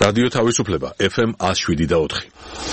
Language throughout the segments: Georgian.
რადიო თავისუფლება FM 107.4.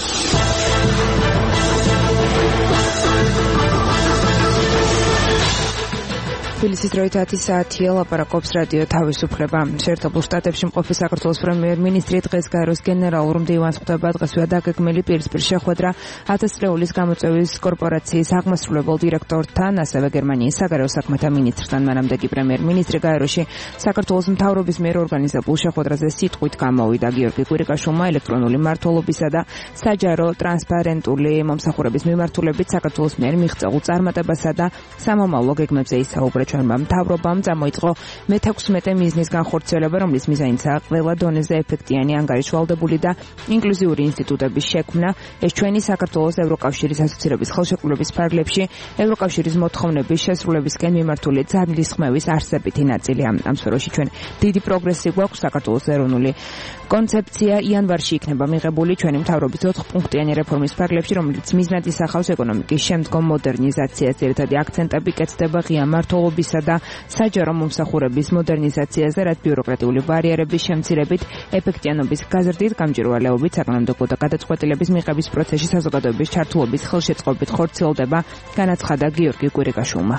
თბილისის დროით 10 საათია, ლაპარაკობს რადიო თავისუფლება. შეერთებულ შტატებში მყოფი საქართველოს პრემიერ-მინისტრი დღეს გაეროს გენერალურ მდივანს ხვდება. დღესვე დაგეგმილი პირისპირ შეხვედრა 1000 წლეულის გამოწვევის კორპორაციის აღმასრულებელ დირექტორთან, ასევე გერმანიის საგარეო საქმეთა მინისტრთან. მანამდე კი პრემიერ-მინისტრი გაეროში საქართველოს მთავრობის მიერ ორგანიზებულ შეხვედრაზე სიტყვით გამოვიდა. გიორგი კვირიკაშვილმა ელექტრონული მმართველობისა და საჯარო ტრანსპარენტული მომსახურების მიმართულებით საქართველოს მიერ მიღწეულ წარმატებასა და სამომავლო გეგმებზე ისაუბრა. ჩვენმა მთავრობამ წამოიწყო მე-16 მიზნის განხორციელება, რომლის მიზანიცაა ყველა დონეზე ეფექტიანი, ანგარიშვალდებული და ინკლუზიური ინსტიტუტების შექმნა. ეს ჩვენი საქართველოს ევროკავშირის ასოცირების ხელშეკრულების ფარგლებში ევროკავშირის მოთხოვნების შესრულებისკენ მიმართული ძალისხმევის არსებითი ნაწილია. ამ სფეროში ჩვენ დიდი პროგრესი გვაქვს. საქართველოს ეროვნული კონცეფცია იანვარში იქნება მიღებული ჩვენი მთავრობის 4-პუნქტიანი რეფორმის ფარგლებში, რომელიც მიზნად ისახავს ეკონომიკის შემდგომ მოდერნიზაციას. ძირითადი აქცენტები კეთდება ღია მმართველობისა და საჯარო მომსახურების მოდერნიზაციაზე, რაც ბიუროკრატიული ბარიერების შემცირებით, ეფექტიანობის გაზრდით, გამჭვირვალეობით, საკანონმდებლო და გადაწყვეტილების მიღების პროცესში საზოგადოების ჩართულობის ხელშეწყობით ხორციელდება, განაცხადა გიორგი კვირიკაშვილმა.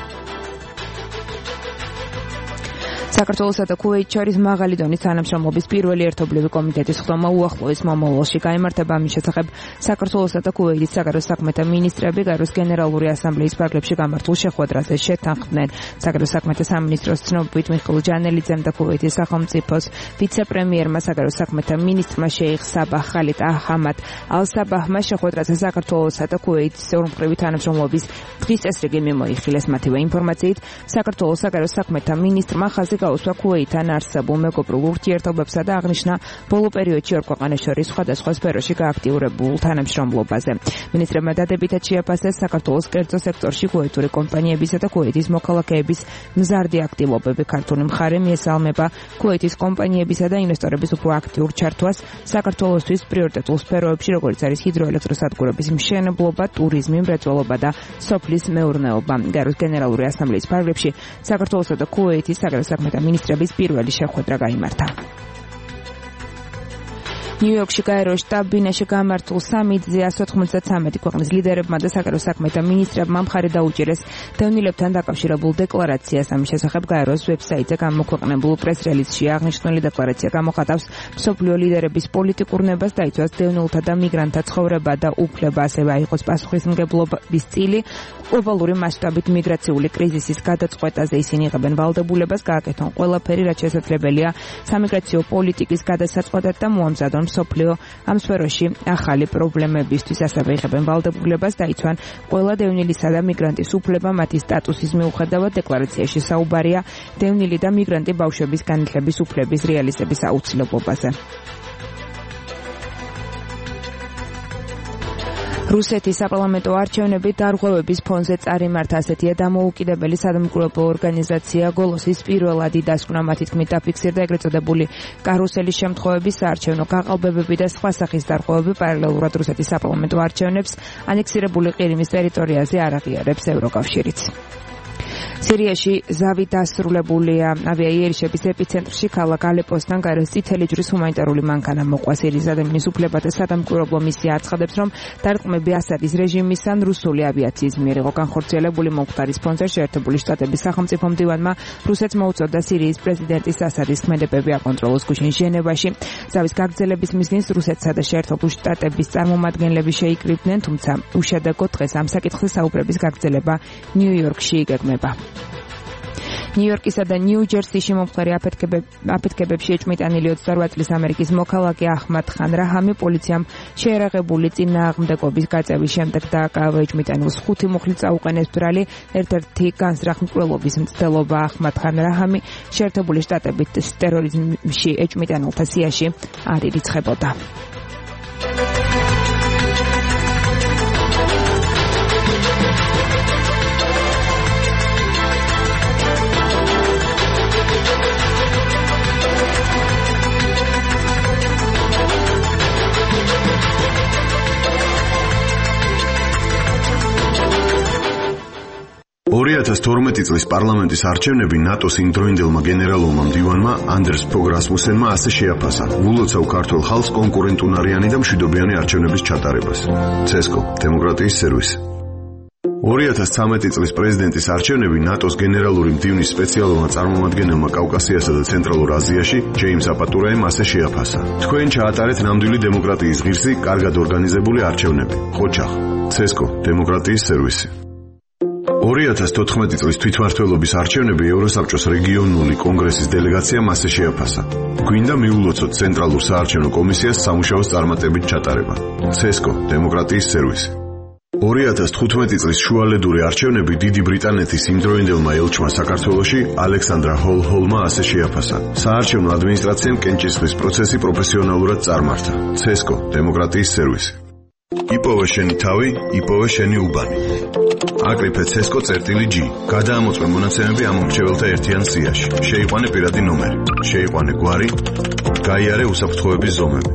საქართველოსა და ქუვეითს შორის მაღალი დონის თანამშრომლობის პირველი ერთობლივი კომიტეტის ხდომა უახლოეს მომავალში გაიმართება. ამის შესახებ საქართველოსა და ქუვეითის საგარეო საქმეთა მინისტრები გაეროს გენერალური ასამბლეის ფარგლებში გამართულ შეხვედრაზე შეთანხმდნენ. საგარეო საქმეთა სამინისტროს ცნობით მიხეილ ჯანელიძემ და ქუვეითის სახელმწიფოს ვიცე-პრემიერმა საგარეო საქმეთა მინისტრმა შეიხ საბაჰ ხალიდ აჰამად ალ-საბაჰმა შეხვედრაზე საქართველოსა და ქუვეითის ორმხრივი თანამშრომლობის დღის წესრიგი მიმოიხილეს. მათივე ინფორმაციით, საქართველოს საგარეო საქმეთა მინისტრმა ხაზი გაუსვა ქუვეითთან არსებულ მეგობრულ ურთიერთობებსა და აღნიშნა ბოლო პერიოდში ორ ქვეყანას შორის სხვადასხვა სფეროში გააქტიურებულ თანამშრომლობაზე. მინისტრებმა დადებითად შეაფასეს საქართველოს კერძო სექტორში ქუვეითური კომპანიებისა და ქუვეითის მოქალაქეების მზარდი აქტივობები. ქართული მხარე მიესალმება ქუვეითის კომპანიებისა და ინვესტორების უფრო აქტიურ ჩართვას საქართველოსთვის პრიორიტეტულ სფეროებში, როგორც არის ჰიდროელექტროსადგურების მშენებლობა, ტურიზმი, მრეწველობა და სოფლის მეურნეობა. გაეროს გენერალური ასამბლეის ფარგლებში საქართველოსა და ქუვეითის საგარეო საქმეთა მინისტრების პირველი შეხვედრა გაიმართა. ნიუ-იორკში გაეროს შტაბ-ბინაში გამართულ სამიტზე 193 ქვეყნის ლიდერებმა და საგარეო საქმეთა მინისტრებმა მხარი დაუჭირეს დევნილებთან დაკავშირებულ დეკლარაციას. ამის შესახებ გაეროს ვებსაიტზე გამოქვეყნებულ პრეს-რელიზში აღნიშნული დეკლარაცია გამოხატავს მსოფლიო ლიდერების პოლიტიკურ ნებას, დაიცვას დევნილთა და მიგრანტთა ცხოვრება და უფლება, ასევე აიღოს პასუხისმგებლობის წილი გლობალური მასშტაბით მიგრაციული კრიზისის გადაწყვეტაზე. ისინი იღებენ ვალდებულებას, გააკეთონ ყველაფერი, რაც შესაძლებელია სამიგრაციო პოლიტიკის გადასაწყვეტად და მოამზადონ მსოფლიო ამ სფეროში ახალი პრობლემებისთვის. ასევე იღებენ ვალდებულებას, დაიცვან ყველა დევნილისა და მიგრანტის უფლება მათი სტატუსის მიუხედავად. დეკლარაციაში საუბარია დევნილი და მიგრანტი ბავშვების განათლების უფლების რეალიზების აუცილებლობაზე. რუსეთის საპარლამენტო არჩევნები დარღვევების ფონზე წარიმართა. ასეთია დამოუკიდებელი სადამკვირვებლო ორგანიზაცია გოლოსის პირველადი დასკვნა. მათი თქმით დაფიქსირდა ეგრეთ წოდებული კარუსელის შემთხვევები, საარჩევნო გაყალბებები და სხვა სახის დარღვევები. პარალელურად რუსეთის საპარლამენტო არჩევნებს ანექსირებული ყირიმის ტერიტორიაზე არ აღიარებს ევროკავშირიც. სირიაში ზავი დასრულებულია. ავიაიერიშების ეპიცენტრში ქალაქ ალეპოსთან გაეროს წითელი ჯვრის ჰუმანიტარული მანქანა მოყვა. სირიის ადამიანის უფლებათა სადამკვირვებლო მისია აცხადებს, რომ დარტყმები ასადის რეჟიმისგან რუსული ავიაციის მიერ იყო განხორციელებული. მომხდარის ფონზე შეერთებული შტატების სახელმწიფო მდივანმა რუსეთს მოუწოდა სირიის პრეზიდენტის ასადის ქმედებები აკონტროლოს გუშინ ჟენევაში. ზავის გაგრძელების მიზნით რუსეთსა და შეერთებული შტატების წარმომადგენლები შეიკრიბნენ, თუმცა უშედეგოდ დღეს ამ საკითხზე საუბრების გაგრძელება ნიუ-იორკში იგეგმება. ნიუ-იორკისა და ნიუ-ჯერსიში მომხდარი აფეთქებებში ეჭმიტანილი 28 წლის ამერიკის მოქალაქე აჰმად ხან რაჰამი პოლიციამ შეერაღებული წინააღმდეგობის გაწევის შემდეგ დააკავა. ეჭმიტანილს 5 მუხლი წაუყენეს ბრალი. ერთ-ერთი განზრახმკვლელობის მცდელობა აჰმად ხან რაჰამი შეერთებული შტატებით ტერორიზმში ეჭმიტანილთა სიაში არ ირიცხებოდა. 2012 წლის პარლამენტის არჩევნები ნატოს იმდროინდელმა გენერალურმა მდივანმა ანდერს ფოგ რასმუსენმა ასე შეაფასა: ულოცავ ქართულ ხალხს კონკურენტუნარიანი და მშვიდობიანი არჩევნების ჩატარებას. CESCO დემოკრატიის სერვისი. 2013 წლის პრეზიდენტის არჩევნები ნატოს გენერალური მდივნის სპეციალურმა წარმომადგენელმა კავკასიასა და ცენტრალურ აზიაში ჯეიმს აპატურაემ ასე შეაფასა: თქვენ ჩაატარეთ ნამდვილი დემოკრატიის ღირსი, კარგად ორგანიზებული არჩევნები. ხოჩახ. CESCO დემოკრატიის სერვისი. 2014 წლის თვითმმართველობის არჩევნები ევროსაბჭოს რეგიონული კონგრესის დელეგაციამ ასე შეაფასა: გვინდა მიულოცოთ ცენტრალურ საარჩევნო კომისიას სამუშაოს წარმატებით ჩატარება. CESCO დემოკრატიის სერვისი. 2015 წლის შუალედური არჩევნები დიდი ბრიტანეთის იმდროინდელმა ელჩმა საქართველოში ალექსანდრა ჰოლმა ასე შეაფასა: საარჩევნო ადმინისტრაციამ კენჭისყრის პროცესი პროფესიონალურად წარმართა. CESCO დემოკრატიის სერვისი. იპოვე შენი თავი, იპოვე შენი უბანი. აკრიფე CESCO.G. გადაამოწმე მონაცემები ამ მრჩეველთა ერთიან სიაში. შეიყვანე პირადი ნომერი. შეიყვანე გვარი. გაიარე უსაფრთხოების ზომები.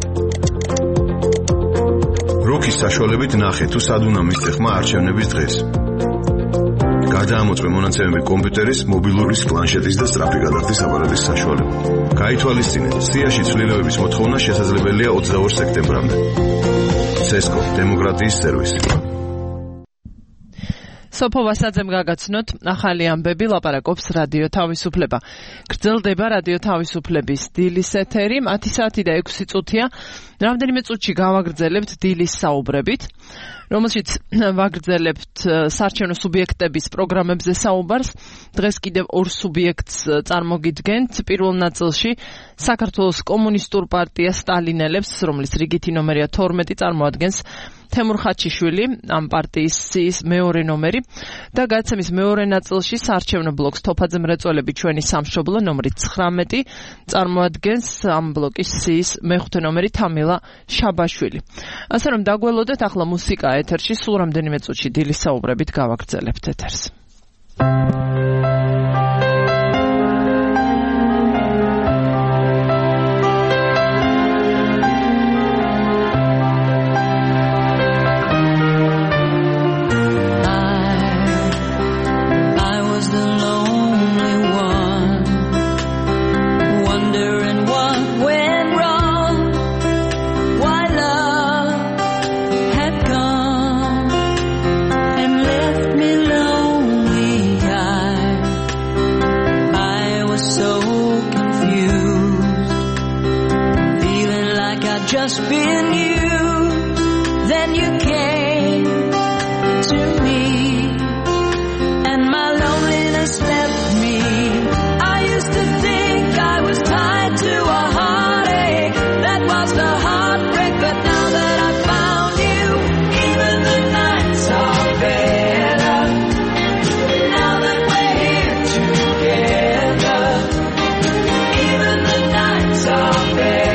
როქის საშუალებით ნახე თუ სად უნდა მისწეხმა არჩევნების დღეს. გადაამოწმე მონაცემები კომპიუტერის, მობილურის, პლანშეტის და სწრაფი გადახდის აპარატის საშუალებით. გაითვალისწინე, სიაში ცვლილებების მოთხოვნა შესაძლებელია 22 სექტემბრამდე. CESCO დემოკრატიის სერვისი. სოფო ვასაძემ გაგაცნოთ ახალი ამბები, ლაპარაკობს რადიო თავისუფლება. გრძელდება რადიო თავისუფლების დილის ეთერი, 10 საათი და 6 წუთია. რამდენიმე წუთში გავაგრძელებთ დილის საუბრებით, რომელშიც ვაგრძელებთ საარჩევნო სუბიექტების პროგრამებზე საუბარს. დღეს კიდევ ორ სუბიექტს წარმოგიდგენთ. პირველ ნაწილში საქართველოს კომუნისტურ პარტია სტალინელებს, რომლის რიგითი ნომერია 12 წარმოადგენს თემურ ხაჩიშვილი, ამ პარტიის სიის მეორე ნომერი და გადაცემის მეორე ნაწილში საარჩევნო ბლოკს თოფაძე მრეწველები ჩვენი სამშობლო ნომრით 19 წარმოადგენს ამ ბლოკის სიის მეხუთე ნომერი თამილა შაბაშვილი. ასე რომ დაგველოდეთ, ახლა მუსიკა ეთერში, სულ რამდენიმე წუთში დილის საუბრებით გავაგრძელებთ ეთერს. Just been you, then you came to me, and my loneliness left me. I used to think I was tied to a heartache, that was the heartbreak, but now that I found you, even the nights are better, now that we're here together, even the nights are better.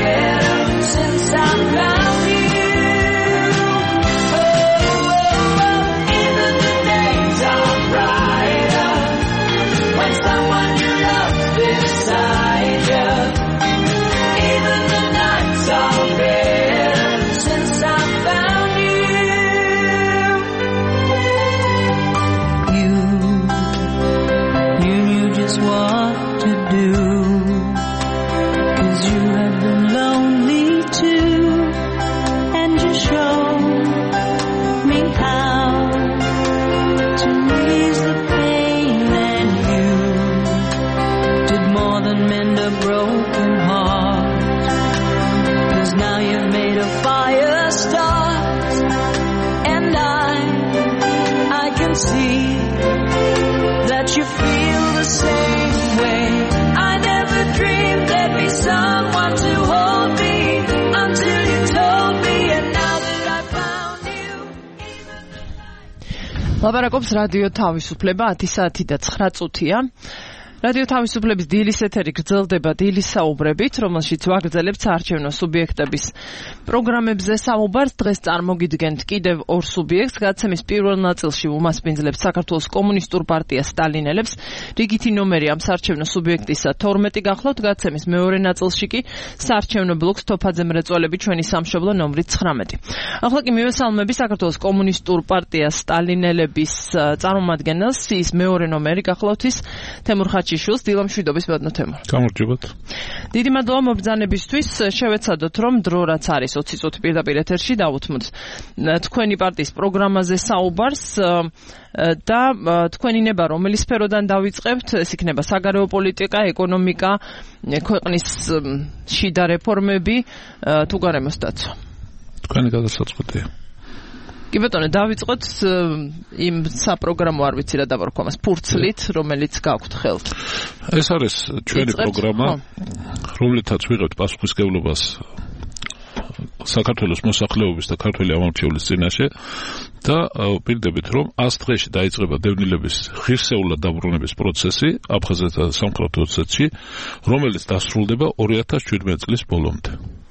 ლაპარაკობს რადიო თავისუფლება, 10 საათი და 9 წუთია. რადიო თავისუფლების დილის ეთერი გრძელდება დილის საუბრებით, რომელშიც ვაგრძელებთ საარჩევნო სუბიექტების პროგრამებზე საუბარს. დღეს წარმოგიდგენთ კიდევ ორ სუბიექტს. გადაცემის პირველ ნაწილში უმასპინძლებთ საქართველოს კომუნისტურ პარტიას სტალინელებს. რიგითი ნომერი ამ საარჩევნო სუბიექტისა 12 გახლავთ. გადაცემის მეორე ნაწილში კი საარჩევნო ბლოკს თოფაძე მრეწველები ჩვენი სამშობლო ნომრით 19. ახლა კი მივესალმები საქართველოს კომუნისტურ პარტიას სტალინელების წარმომადგენელს, ის მეორე ნომერი გახლავთ ის თემურ ხაჩიშვილს. დილამშვიდობის ბატონო თემურ. გამარჯობათ. დიდი მადლობა მობრძანებისთვის. შევეცადოთ რომ დრო რაც არის 20 წუთი პირდაპირ ეთერში დავუთმოთ თქვენი პარტიის პროგრამაზე საუბარს და თქვენი ნება რომელი სფეროდან დავიწყებთ, ეს იქნება საგარეო პოლიტიკა, ეკონომიკა, ქვეყნის შიდა რეფორმები თუ გარემოს დაცვა. თქვენი გადასაწყვეტია. კი ბატონო, დავიწყოთ იმ საპროგრამო არ ვიცი რა დავარქვამას ფურცლით, რომელიც გაქვთ ხელთ. ეს არის ჩვენი პროგრამა, რომლითაც ვიღებთ პასუხისმგებლობას საქართველოს მოსახლეობის და ქართველი ამომრჩევლის წინაშე და პირდებით რომ 100 დღეში დაიწყება დევნილების ღირსეულად დაბრუნების პროცესი აფხაზეთსა და სამხრეთ ოსეთში, რომელიც დასრულდება 2017 წლის ბოლომდე.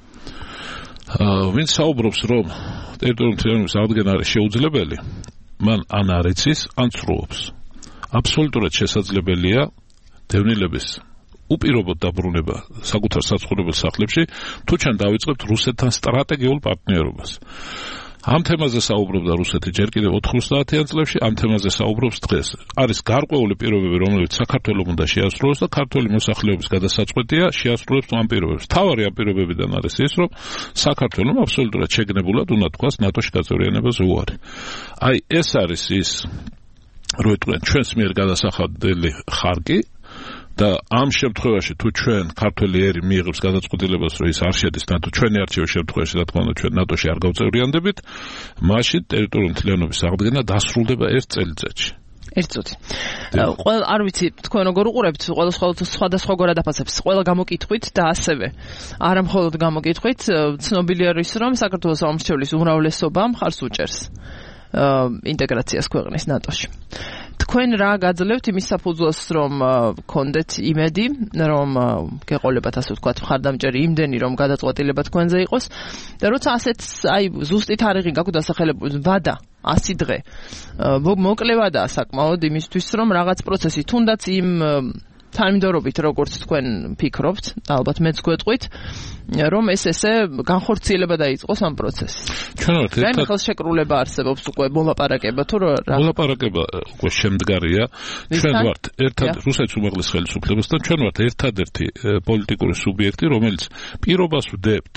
ვინც საუბრობს რომ ტერიტორიული მთლიანობის აღდგენა არის შეუძლებელი, მან ან არ იცის, ან ცრუობს. აბსოლუტურად შესაძლებელია დევნილების უპირობოდ დაბრუნება საკუთარ საცხოვრებელ სახლებში, თუ ჩან დავიწყებთ რუსეთთან სტრატეგიულ პარტნიორობას. ამ თემაზე საუბრობდა რუსეთი ჯერ კიდევ 90-იან წლებში, ამ თემაზე საუბრობს დღეს. არის გარკვეული პირობები, რომლებიც საქართველოს უნდა შეასრულოს და ქართული მოსახლეობის გადასაწყვეტია შეასრულებს ამ პირობებს. თავარი ამ პირობებიდან არის ის, რომ საქართველოს აბსოლუტურად შეგნებულად უნდა თქვას ნატოში გაწევრიანებას უარი. აი ეს არის ის, რო იტყვიან ჩვენს მიერ გადასახადელი ხარკი და ამ შემთხვევაში თუ ჩვენ ქართველი ერი მიიღებს გადაწყვეტილებას, რომ ის არ შედის ნატო, ჩვენი არჩევის შემთხვევაში რა თქმა უნდა ჩვენ ნატოში არ გავწევრიანდებით, მაშინ ტერიტორიული მთლიანობის აღდგენა დასრულდება 1 წელიწადში. 1 წუთი. ყველა არ ვიცი თქვენ როგორ უყურებთ, ყველა სხვადასხვაგვარად აფასებს. ყველა გამოკითხვით და ასევე არა მხოლოდ გამოკითხვით, ცნობილი არის რომ საქართველოს ამომრჩევლის უმრავლესობა მხარს უჭერს ინტეგრაციას ქვეყნის ნატოში. თქვენ რა გაძლევთ იმის საფუძველს, რომ გქონდეთ იმედი, რომ გეყოლებათ ასე ვთქვათ მხარდამჭერი იმდენი, რომ გადაწყვეტილება თქვენზე იყოს და როცა ასეთ აი ზუსტი თარიღი გაქვთ დასახელებული ვადა 100 დღე მოკლევადაა საკმაოდ იმისთვის, რომ რაღაც პროცესი თუნდაც იმ თანმიმდევრობით როგორც თქვენ ფიქრობთ, ალბათ მეც გვეტყვით, რომ ესე განხორციელება დაიწყოს ამ პროცესს. ჩვენ ვართ ერთად ხელშეკრულება არსებობს უკვე მოლაპარაკება თუ რა? მოლაპარაკება უკვე შემდგარია. ჩვენ ვართ ერთად რუსეთის უმაღლეს ხელისუფლებასთან, ჩვენ ვართ ერთადერთი პოლიტიკური სუბიექტი, რომელიც პირობას ვდებთ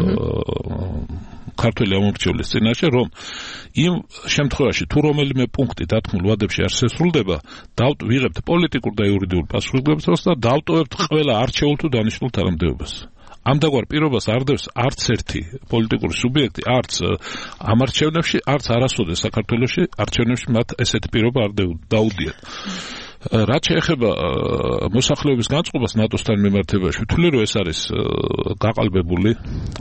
ქართველი ამომრჩევლის წინაშე, რომ იმ შემთხვევაში თუ რომელიმე პუნქტი დათმულ ვადებში არ შესრულდება, ვიღებთ პოლიტიკურ და იურიდიულ პასუხისმგებლობას და დავტოვებთ ყველა არჩეულ თუ დანიშნულ თანამდებობას. ამდაგვარ პირობას არ დევს არც ერთი პოლიტიკური სუბიექტი, არც ამ არჩევნებში, არც არასოდეს საქართველოში არჩევნებში მათ ესეთი პირობა არ დაუდიათ. რაც შეეხება მოსახლეობის განწყობას ნატოსთან მიმართებაში, ვთვლი რომ ეს არის გაყალბებული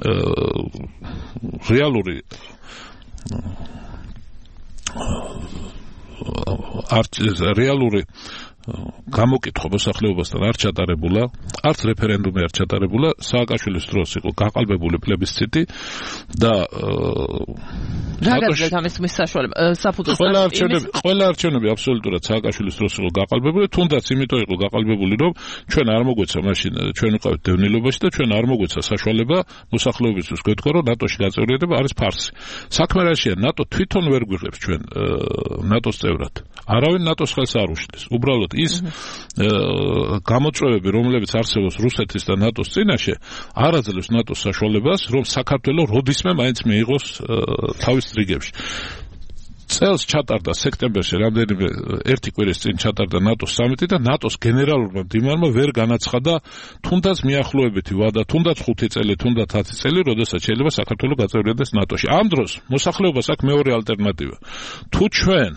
რეალური გამოკითხვა მოსახლეობასთან არ ჩატარებულა, არც რეფერენდუმი არ ჩატარებულა, სააკაშვილის დროს იყო გაყალბებული პლებისციტი და რა გაძლევთ ამის საშუალება საფუძველს? ყველა არჩევნები აბსოლუტურად სააკაშვილის დროს იყო გაყალბებული, თუნდაც იმიტომ იყო გაყალბებული, რომ ჩვენ არ მოგვეცა მაშინ ჩვენ ვიყავით დევნილობაში და ჩვენ არ მოგვეცა საშუალება მოსახლეობისთვის გვეთქვა, რომ ნატოში გაწევრიანება არის ფარსი. საქმე რაშია, ნატო თვითონ ვერ გვიღებს ჩვენ ნატოს წევრად. არავინ ნატოს ხელს არ უშლის. უბრალოდ ის გამოწვევები, რომლებიც არსებობს რუსეთის და ნატოს წინაშე, არ აძლევს ნატოს საშუალებას, რომ საქართველო როდისმე მაინც მიიღოს თავის რიგებში. წელს ჩატარდა სექტემბერში, რამდენიმე ერთი კვირის წინ ჩატარდა ნატოს სამიტი და ნატოს გენერალურმა მდივანმა ვერ განაცხადა თუნდაც მიახლოებითი ვადა, თუნდაც 5 წელი, თუნდაც 10 წელი, როდესაც შეიძლება საქართველო გაწევრიანდეს ნატოში. ამ დროს მოსახლეობას აქვს მეორე ალტერნატივა. თუ ჩვენ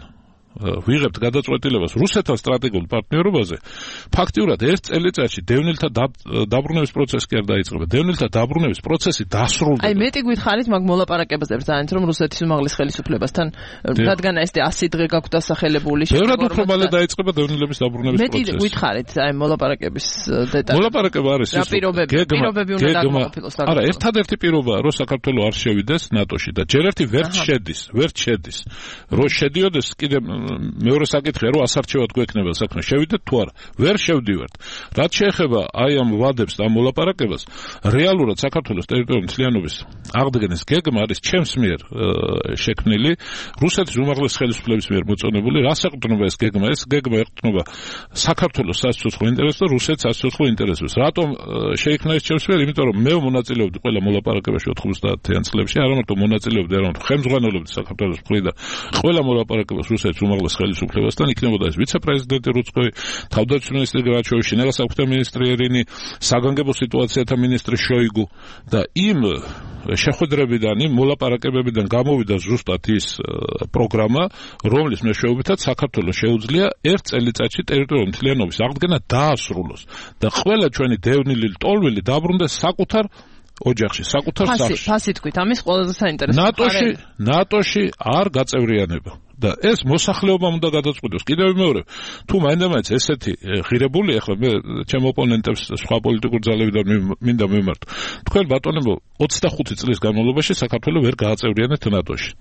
ვიღებთ გადაწყვეტილებას რუსეთთან სტრატეგიულ პარტნიორობაზე, ფაქტიურად ერთ წელიწადში დევნილთა დაბრუნების პროცესი კი არ დაიწყება. დევნილთა დაბრუნების პროცესი დასრულდება. აი მეტი გითხარით მაგ მოლაპარაკებაზე ბრძანეთ, რომ რუსეთის უმაღლეს ხელისუფლებასთან რადგან ეს 100 დღე გაქვთ დასახელებული ბევრად უფრო მალე დაიწყება დევნილების დაბრუნების პროცესი. მეტი გითხარით აი მოლაპარაკების დეტალი. მოლაპარაკება არის ის პირობები უნდა დაკმაყოფილოს. არა, ერთადერთი პირობაა, რომ საქართველოს არ შევიდეს ნატოში და ჯერ ერთი ვერც შედის. რო შედიოდეს კიდე მეორე საკითხია, რომ ასარჩევად გვექნება საქმე, შევიდეთ თუ არა. ვერ შევდივართ. რაც შეეხება აი ამ ვადებს და ამ მოლაპარაკებას, რეალურად საქართველოს ტერიტორიული მთლიანობის აღდგენის გეგმა არის ჩემს მიერ შექმნილი, რუსეთის უმაღლეს ხელისუფლების მიერ მოწონებული. რას ეყრდნობა ეს გეგმა? ეს გეგმა ეყრდნობა საქართველოს სასიცოცხლო ინტერესს და რუსეთის სასიცოცხლო ინტერესს. რატომ შეიქმნა ეს ჩემს მიერ? იმიტომ რომ მე მონაწილეობდი ყველა მოლაპარაკებაში 90-იან წლებში, არა მარტო მონაწილეობდი, არამედ ხელმძღვანელობდი საქართველოს მხრიდან ყველა მოლაპარაკებას რუსეთის უმაღლეს ხელისუფლებასთან, იქნებოდა ეს ვიცე-პრეზიდენტი რუცკოვი, თავდაცვის მინისტრი გრაჩოვი, შინაგან საქმეთა მინისტრი ერინი, საგანგებო სიტუაციათა მინისტრი შოიგუ და იმ შეხვედრებიდან, იმ მოლაპარაკებებიდან გამოვიდა ზუსტად ის პროგრამა, რომლის მეშვეობითაც საქართველოს შეუძლია ერთ წელიწადში ტერიტორიული მთლიანობის აღდგენა დაასრულოს და ყველა ჩვენი დევნილი ლტოლვილი დაბრუნდეს საკუთარ ოჯახში, საკუთარ სახლში. ფასი თქვით, ამის ყველაზე საინტერესო ნატოში არ გაწევრიანება. და ეს მოსახლეობამ უნდა გადაწყვიტოს. კიდევ მეორე, თუ მაინდა-მაინც ესეთი ღირებული, ახლა მე ჩემ ოპონენტებს სხვა პოლიტიკურ ძალებიდან მინდა მიმართო. თქვენ ბატონებო 25 წლის განმავლობაში საქართველოს ვერ გააწევრიანეთ ნატოში.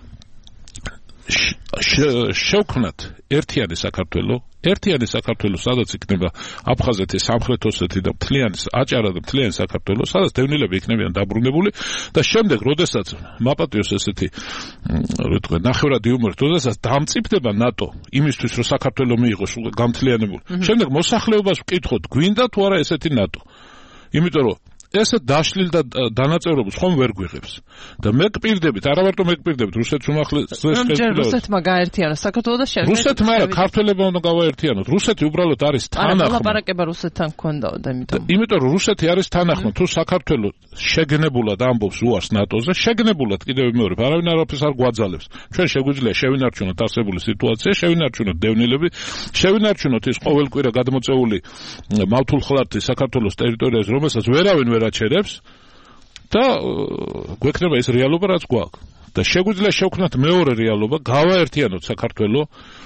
შევქმნათ ერთიანი საქართველო, სადაც იქნება აფხაზეთი, სამხრეთ ოსეთი და აჭარა და მთლიანი საქართველო, სადაც დევნილები იქნებიან დაბრუნებული და შემდეგ, როდესაც მაპატიოს ესეთი ნახევრად იუმორით, როდესაც დამწიფდება ნატო იმისთვის, რომ საქართველო მიიღოს გამთლიანებული. შემდეგ მოსახლეობას ვკითხოთ, გვინდა თუ არა ესეთი ნატო. იმიტომ რომ ესე დაშლილ და დანაწევრებულს ხომ ვერ გვიღებს. და მე გპირდებით, არა მარტო მე გპირდებით, რუსეთის უმაღლეს ხელისუფლებას. რუსეთმა გაერთიანოს საქართველო და შემდეგ რუსეთმა არა, ქართველებმა უნდა გავაერთიანოთ. რუსეთი უბრალოდ არის თანახმო. ლაპარაკება რუსეთთან გქონდაოდა, იმიტომ რომ რუსეთი არის თანახმო, თუ საქართველო შეგნებულად ამბობს უარს ნატოზე, შეგნებულად კიდევ მეორე, არავინ არაფერს არ გვაძალებს. ჩვენ შეგვიძლია შევინარჩუნოთ არსებული სიტუაცია, შევინარჩუნოთ დევნილები, შევინარჩუნოთ ის ყოველკვირა გადმოწეული მავთულხლართი საქართველოს ტერიტორიაზე, რომელსაც ვერავინ ვერ აჩერებს და გვექნება ის რეალობა, რაც გვაქვს. და შეგვიძლია შევქმნათ მეორე რეალობა, გავაერთიანოთ საქართველო,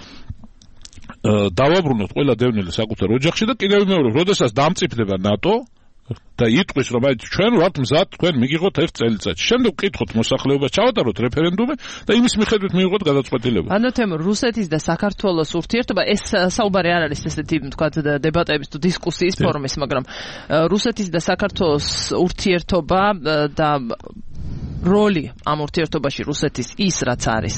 დავაბრუნოთ ყველა დევნილი საკუთარ ოჯახში და კიდევ მეორე, როდესაც დამწიფდება ნატო და იტყვის, რომ აი ჩვენ ვართ მზად, თქვენ მიგიღოთ ერთ წელიწადში. შემდეგ ვკითხოთ მოსახლეობას, ჩავატაროთ რეფერენდუმი და იმის მიხედვით მიიღოთ გადაწყვეტილება. ანუ თემ რუსეთის და საქართველოს ურთიერთობა, ეს საუბარი არ არის ესეთი, თქვათ, დებატების თუ დისკუსიის ფორმის, მაგრამ რუსეთის და საქართველოს ურთიერთობა და როლი ამ ურთიერთობაში რუსეთის ის რაც არის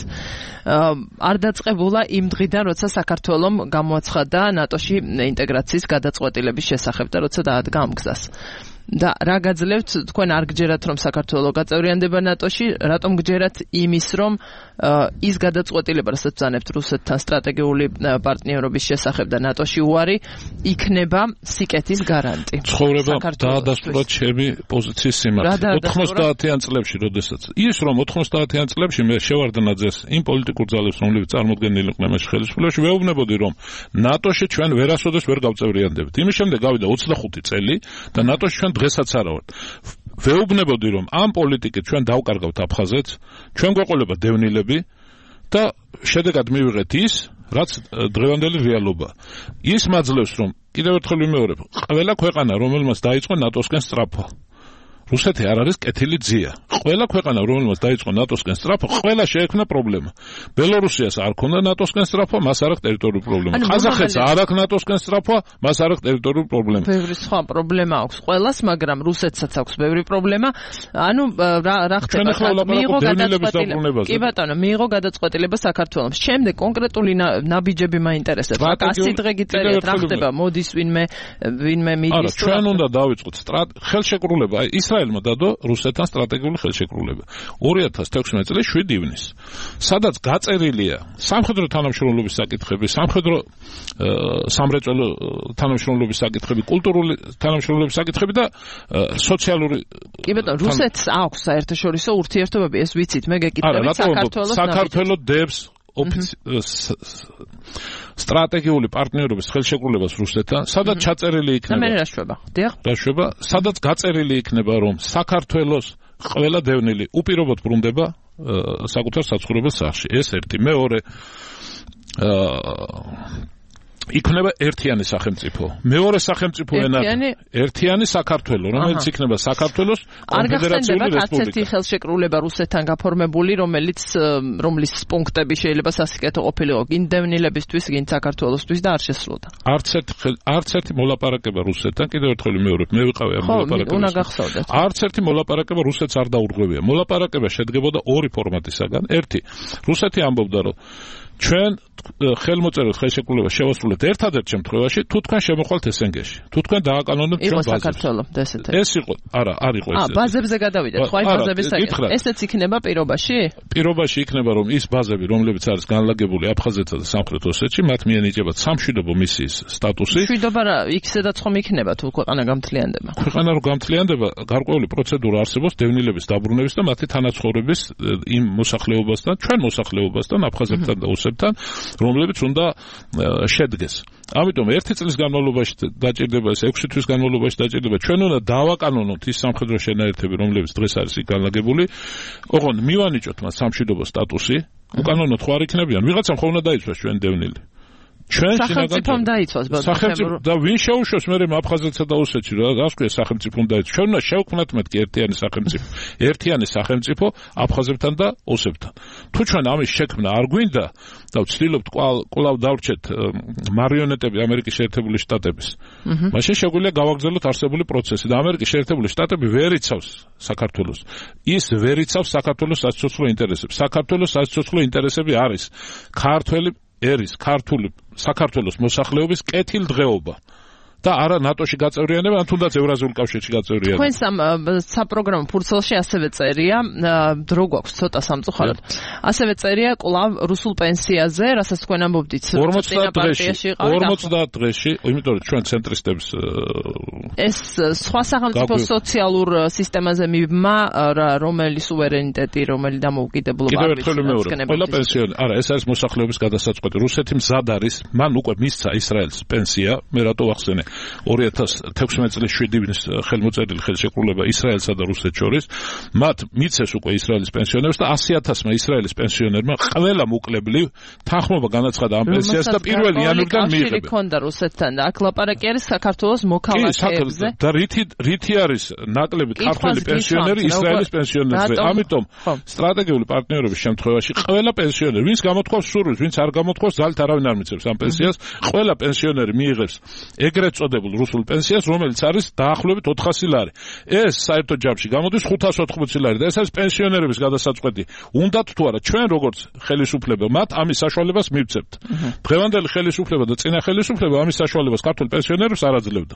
არ დაწყებულა იმ დღიდან, როცა საქართველომ გამოაცხადა ნატოში ინტეგრაციის გადაწყვეტილების შესახებ და როცა დაადგა ამ გზას. და რა გაძლევთ, თქვენ არ გჯერათ, რომ საქართველო გაწევრიანდება ნატოში, რატომ გჯერათ იმის, რომ ის გადაწყვეტილება, რასაც ბრძანებთ რუსეთთან სტრატეგიული პარტნიორობის შესახებ და ნატოში უარი, იქნება სიკეთის გარანტი. ცხოვრება დაადასტურა ჩემი პოზიციის სიმართლე. 90-იან წლებში, როდესაც ის რომ 90-იან წლებში მე შევარდნაძეს იმ პოლიტიკურ ძალებს, რომლებიც წარმოდგენილი იყვნენ მაშინ ხელისუფლებაში, ვეუბნებოდი, რომ ნატოში ჩვენ ვერასოდეს ვერ გავწევრიანდებთ. იმის შემდეგ გავიდა 25 წელი და ნატოში ჩვენ დღესაც არა ვართ. ვეუბნებოდი, რომ ამ პოლიტიკით ჩვენ დავკარგავთ აფხაზეთს, ჩვენ გვეყოლება დევნილები და შედეგად მივიღეთ ის, რაც დღევანდელი რეალობაა. ის მაძლევს, რომ კიდევ ერთხელ ვიმეორებ, ყველა ქვეყანა, რომელმაც დაიწყო ნატოსკენ სწრაფვა, რუსეთი არ არის კეთილი ძია. ყველა ქვეყანა, რომელმაც დაიწყო ნატოსკენ სწრაფვა, ყველა შეექმნა პრობლემა. ბელორუსიას არ ქონდა ნატოსკენ სწრაფვა, მას არ აქვს ტერიტორიული პრობლემა. ყაზახეთს არ აქვს ნატოსკენ სწრაფვა, მას არ აქვს ტერიტორიული პრობლემა. ბევრი სხვა პრობლემა აქვს ყველას, მაგრამ რუსეთსაც აქვს ბევრი პრობლემა. ანუ რა ხდება? მიიღო გადაწყვეტილება. კი ბატონო, მიიღო გადაწყვეტილება საქართველოს. შემდეგ კონკრეტული ნაბიჯები მაინტერესებს. 100 დღე გიწერიათ, რა ხდება? მოდის ვინმე მიდის. არა, ჩვენ უნდა დავიწყოთ ხელშეკრულება. აი ისრაელმა დადო რუსეთთან სტრატეგიული ხელშეკრულება 2016 წლის 7 ივნისს, სადაც გაწერილია სამხედრო თანამშრომლობის საკითხები, სამხედრო სამრეწველო თანამშრომლობის საკითხები, კულტურული თანამშრომლობის საკითხები და სოციალური. კი ბატონო, რუსეთს აქვს საერთაშორისო ურთიერთობები, ეს ვიცით, მე გეკითხებით საქართველოს. საქართველოს დებს სტრატეგიული პარტნიორობის ხელშეკრულებას რუსეთთან, სადაც ჩაწერილი იქნება. და მე რაშვება. დიახ. რაშვება, სადაც გაწერილი იქნება, რომ საქართველოს ყველა დევნილი უპირობოდ ბრუნდება საკუთარ საცხოვრებელ სახლში. ეს ერთი, მეორე იქნება ერთიანი სახელმწიფო. მეორე სახელმწიფო ენა ერთიანი საქართველო, რომელიც იქნება საქართველოს კონფედერაციული რესპუბლიკა. არც ხელშეკრულება რუსეთთან გაფორმებული, რომლის პუნქტები შეიძლება სასიკეთო ყოფილიყო გინ დევნილებისთვის, გინ საქართველოსთვის და არ შესრულდა. არც ერთი მოლაპარაკება რუსეთთან, კიდევ ერთხელ მეორე, მე ვიყავი ამ მოლაპარაკებაში. უნდა გახსოვდეთ. არც ერთი მოლაპარაკება რუსეთს არ დაურღვევია. მოლაპარაკება შედგებოდა ორი ფორმატისაგან. ერთი, რუსეთი ამბობდა, რომ ჩვენ ხელმოწერილ ხელშეკრულებას შევასრულეთ ერთადერთ შემთხვევაში, თუ თქვენ შემოხვალთ SNG-ში. თუ თქვენ დააკანონებთ ჩვენ ბაზებს. საქართველოს ესეთი. ეს იყო, არა, არ იყო ეს. ბაზებზე გადავიდეთ, ხო აი ბაზების საკითხი. ესეც იქნება პირობაში? პირობაში იქნება, რომ ის ბაზები, რომლებიც არის განლაგებული აფხაზეთსა და სამხრეთ ოსეთში, მათ მიენიჭებათ სამშვიდობო მისიის სტატუსი. მშვიდობა რა, იქცედაც ხომ იქნება თუ ქვეყანა გამთლიანდება. ქვეყანა რო გამთლიანდება, გარკვეული პროცედურა არსებობს დევნილების დაბრუნების და მათი თანაცხოვრების იმ მოსახლეობასთან, ჩვენ მოსახლეობასთან, აფხაზებთან და ოსებთან, რომლებიც უნდა შედგეს. ამიტომ 1 წლის განმავლობაში დაჭირდება, 6 თვის განმავლობაში დაჭირდება. ჩვენ უნდა დავაკანონოთ ის სამხედრო შენაერთები, რომლებიც დღეს არის იქ განლაგებული. ოღონდ მივანიჭოთ მათ სამშვიდობო სტატუსი. უკანონოდ ხო არ იქნებიან? ვიღაცამ ხო უნდა დაიცვას ჩვენ დევნილი. ჩვენ სახელმწიფომ დაიცვას სახელმწიფო და ვინ შეუშვეს მე აფხაზეთსა და ოსეთში რას ქვია სახელმწიფომ დაიცვას. ჩვენ უნდა შევქმნათ მეთქი ერთიანი სახელმწიფო. ერთიანი სახელმწიფო აფხაზებთან და ოსებთან. თუ ჩვენ ამის შექმნა არ გვინდა და ვცდილობთ კვლავ დავრჩეთ მარიონეტები ამერიკის შეერთებული შტატების. მაშინ შეგვიძლია გავაგრძელოთ არსებული პროცესი და ამერიკის შეერთებული შტატები ვერ იცავს საქართველოს. ის ვერ იცავს საქართველოს საციცოცხლო ინტერესებს. საქართველოს საციცოცხლო ინტერესები არის ქართული საქართველოს მოსახლეობის კეთილდღეობა და არა ნატოში გაწევრიანება, ან თუნდაც ევრაზიულ კავშირში გაწევრიანება. თქვენ საპროგრამო ფურცელში ასევე წერია, დრო გვაქვს ცოტა სამწუხაროდ. ასევე წერია კვლავ რუსულ პენსიაზე, რასაც თქვენ ამბობდით. 50 დღეში, იმიტომ რომ ჩვენ ცენტრისტებს ეს სხვა სახელმწიფო სოციალურ სისტემაზე მიბმა, რომელი სუვერენიტეტი, რომელი დამოუკიდებლობა კიდევ ერთხელ მეორე, ყველა პენსიონერი, არა, ეს არის მოსახლეობის გადასაწყვეტი. რუსეთი მზად არის, მან უკვე მისცა ისრაელს პენსია, მე რატო ვახსენე 2016 წლის 7 ივნის ხელმოწერილი ხელშეკრულება ისრაელსა და რუსეთს შორის, მათ მიცეს უკვე ისრაელის პენსიონერებს და 100,000-მა ისრაელის პენსიონერმა ყველა მოკლებლივ თანხმობა განაცხადა ამ პენსიას და 1 იანვრიდან მიიღებენ. ქონდა რუსეთთან და აქ ლაპარაკი არის საქართველოს მოქალაქეებზე. და რითი არის ნაკლები ქართველი პენსიონერი ისრაელის პენსიონერზე. ამიტომ სტრატეგიული პარტნიორობის შემთხვევაში ყველა პენსიონერი, ვინც გამოთქვას სურვილს, ვინც არ გამოთქვას, ძალით არავინ არ მიცემს ამ პენსიას, ყველა პენსიონერი მიიღებს ეგრეთ წოდებულ რუსულ პენსიას, რომელიც არის დაახლოებით 400 ლარი. ეს საერთო ჯამში გამოდის 580 ლარი და ეს არის პენსიონერების გადასაწყვეტი. უნდათ თუ არა, ჩვენ როგორც ხელისუფლება მათ ამის საშუალებას მივცემთ. დღევანდელი ხელისუფლება და წინა ხელისუფლება ამის საშუალებას ქართულ პენსიონერებს არ აძლევდა.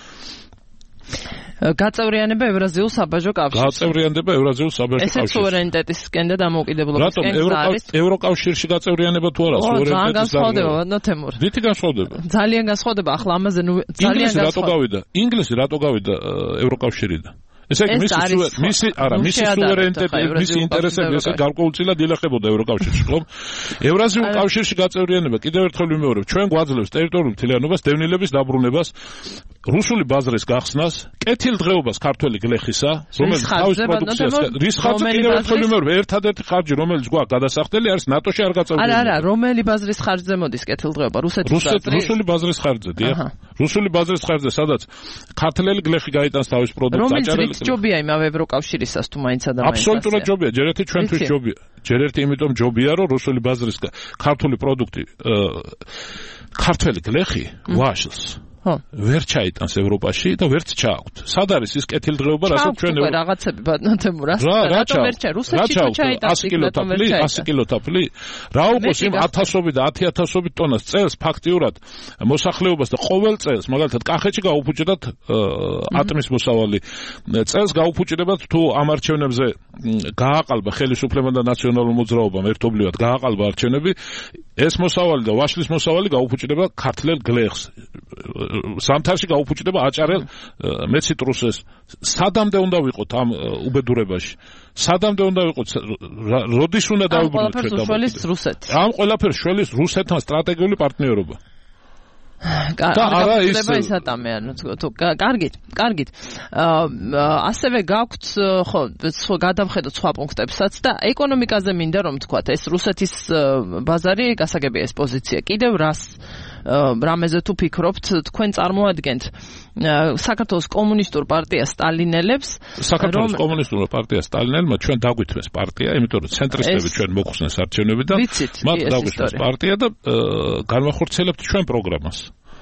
გაწევრიანება ევრაზიულ საბაჟო კავშირში. გაწევრიანება ევრაზიულ საბაჟო კავშირში. ეს სუვერენიტეტისკენ და დამოუკიდებლობისკენ არის. ევროკავშირში გაწევრიანება თუ არა, სუვერენიტეტის განსხვავდება, ნოთემური. რითი განსხვავდება? ძალიან განსხვავდება, ახლა ამაზე ძალიან განსხვავდება. ინგლისი რატო გავიდა ევროკავშირიდან? ესე იგი მისი სუვერენიტეტი, მისი ინტერესები ესე გარკვეულწილად ილახებოდა ევროკავშირში, ხო? ევრაზიულ კავშირში გაწევრიანება კიდევ ერთხელ ვიმეორებ, ჩვენ გვაძლევს ტერიტორიულ მთლიანობას, დევნილების დაბრუნებას, რუსული ბაზრის გახსნას, კეთილდღეობას ქართველი გლეხისა, რომელიც თავის პროდუქციას რის ხარჯზე კიდევ ერთხელ ვიმეორებ, ერთადერთი ხარჯი, რომელიც გვაქვს გადასახდელი არის ნატოში არ გაწევრიანება. არა, რომელი ბაზრის ხარჯზე მოდის კეთილდღეობა? რუსული ბაზრის ხარჯზე, დიახ. რუსული ბაზრის ხარჯზე, სადაც ქართველი გლეხი გაიტანს თავის პროდუქტს აჭარელი ჯობია იმავე ევროკავშირისას თუ მაინც ადამიანს. აბსოლუტურად ჯობია, ჯერ ერთი ჩვენთვის ჯობია. ჯერ ერთი იმიტომ ჯობია, რომ რუსული ბაზრის ქართული პროდუქტი ქართველი გლეხი ვაშლს ვერ ჩაიტანს ევროპაში და ვერც ჩააქვთ. სად არის ის კეთილდღეობა, რასაც ჩვენ რაღაცები ბატონო რატომ ვერ ჩა? რუსეთში თუ ჩაიტანს 100 კილო თაფლი, რა უყოს იმ 1000-ობით და 10,000-ობით ტონას წელს ფაქტიურად მოსახლეობას და ყოველ წელს, მაგალითად, კახეთში გაუფუჭდათ ატმის მოსავალი. წელს გაუფუჭდებათ თუ ამ არჩევნებზე გააყალბა ხელისუფლებამ და ნაციონალურ მოძრაობამ ერთობლივად გააყალბა არჩევნები, ეს მოსავალი და ვაშლის მოსავალი გაუფუჭდება ქართლელ გლეხს. სამთარში გაუფუჭდება აჭარელ მეციტრუსეს. სადამდე უნდა ვიყოთ ამ უბედურებაში? სადამდე უნდა ვიყოთ, როდის უნდა დავუბრუნოთ ჩვენ ყველაფერს რუსეთს. ამ ყველაფერს შველის რუსეთთან სტრატეგიული პარტნიორობა. და არა ის ისატამეანო თუ კარგით ასევე გაქვთ ხო გადავხედოთ სხვა პუნქტებსაც და ეკონომიკაზე მინდა რომ თქვათ ეს რუსეთის ბაზარი გასაგებია ეს პოზიცია კიდევ რამეზე თუ ფიქრობთ თქვენ წარმოადგენთ საქართველოს კომუნისტურ პარტია სტალინელებს საქართველოს კომუნისტურ პარტია სტალინელებმა ჩვენ დაგვითმეს პარტია იმიტომ რომ ცენტრისტები ჩვენ მოხსნეს არჩევნები და მათ დაგვითმეს პარტია და განვახორციელებთ ჩვენ პროგრამას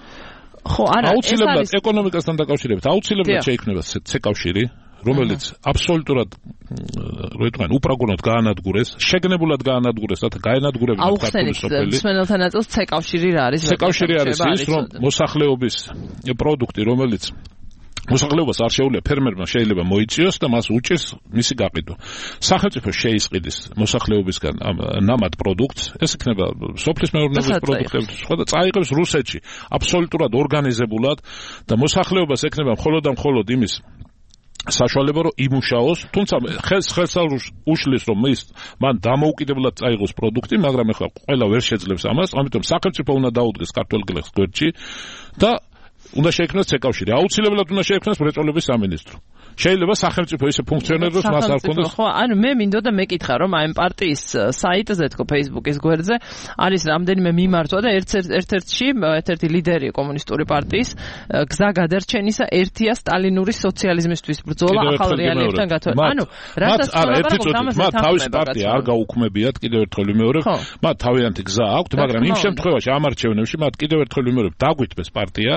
ხო არა აუცილებლად ეკონომიკასთან დაკავშირებით აუცილებლად შეიქმნება ცეკავშირი რომელიც აბსოლუტურად როიტყვენ უპრაგრონად გაანადგურეს, შეგნებულად გაანადგურეს, რათა გაენადგურებინა ქართული სოფელი. მსმენელთა ნაწილს ცეკავშირი რა არის? ცეკავშირი არის ის, რომ მოსახლეობის პროდუქტი, რომელიც მოსახლეობას არ შეუძლია ფერმერმა შეიძლება მოიწიოს და მას უჭირს მისი გაყიდვა. სახელმწიფო შეისყიდის მოსახლეობისგან ამ ნამად პროდუქტს, ეს იქნება სოფლის მეურნეობის პროდუქტები, სხვა და წაიღებს რუსეთში აბსოლუტურად ორგანიზებულად და მოსახლეობას ექნება მხოლოდ და მხოლოდ იმის საშუალება რომ იმუშაოს, თუმცა ხელს უშლის რომ მან დამოუკიდებლად წაიღოს პროდუქტი, მაგრამ ეხლა ყველა ვერ შეძლებს ამას, ამიტომ სახელმწიფო უნდა დაუდგეს ქართულ გლეხს გვერდში და უნდა შეიქმნას ცეკავშირი. აუცილებლად უნდა შეიქმნას მრეწველობის სამინისტრო. შეიძლება სახელმწიფო ისე ფუნქციონირებს, მას არ ქონდეს. ხო, ანუ მე მინდოდა მეკითხა რომ აი პარტიის საიტზე თქო Facebook-ის გვერდზე არის რამდენიმე მიმართვა და ერთ-ერთი ლიდერი კომუნისტური პარტიის გზა გადარჩენისა ერთია სტალინური სოციალიზმისთვის ბრძოლა ახალ რეალიებთან გათვალისწინებით. ანუ რასაც მათ თავის პარტია არ გაუქმებიათ კიდევ ერთხელ ვიმეორებ, მათ თავიანთი გზა აქვთ, მაგრამ იმ შემთხვევაში ამ არჩევნებში მათ კიდევ ერთხელ ვიმეორებ დაგვითმეს პარტია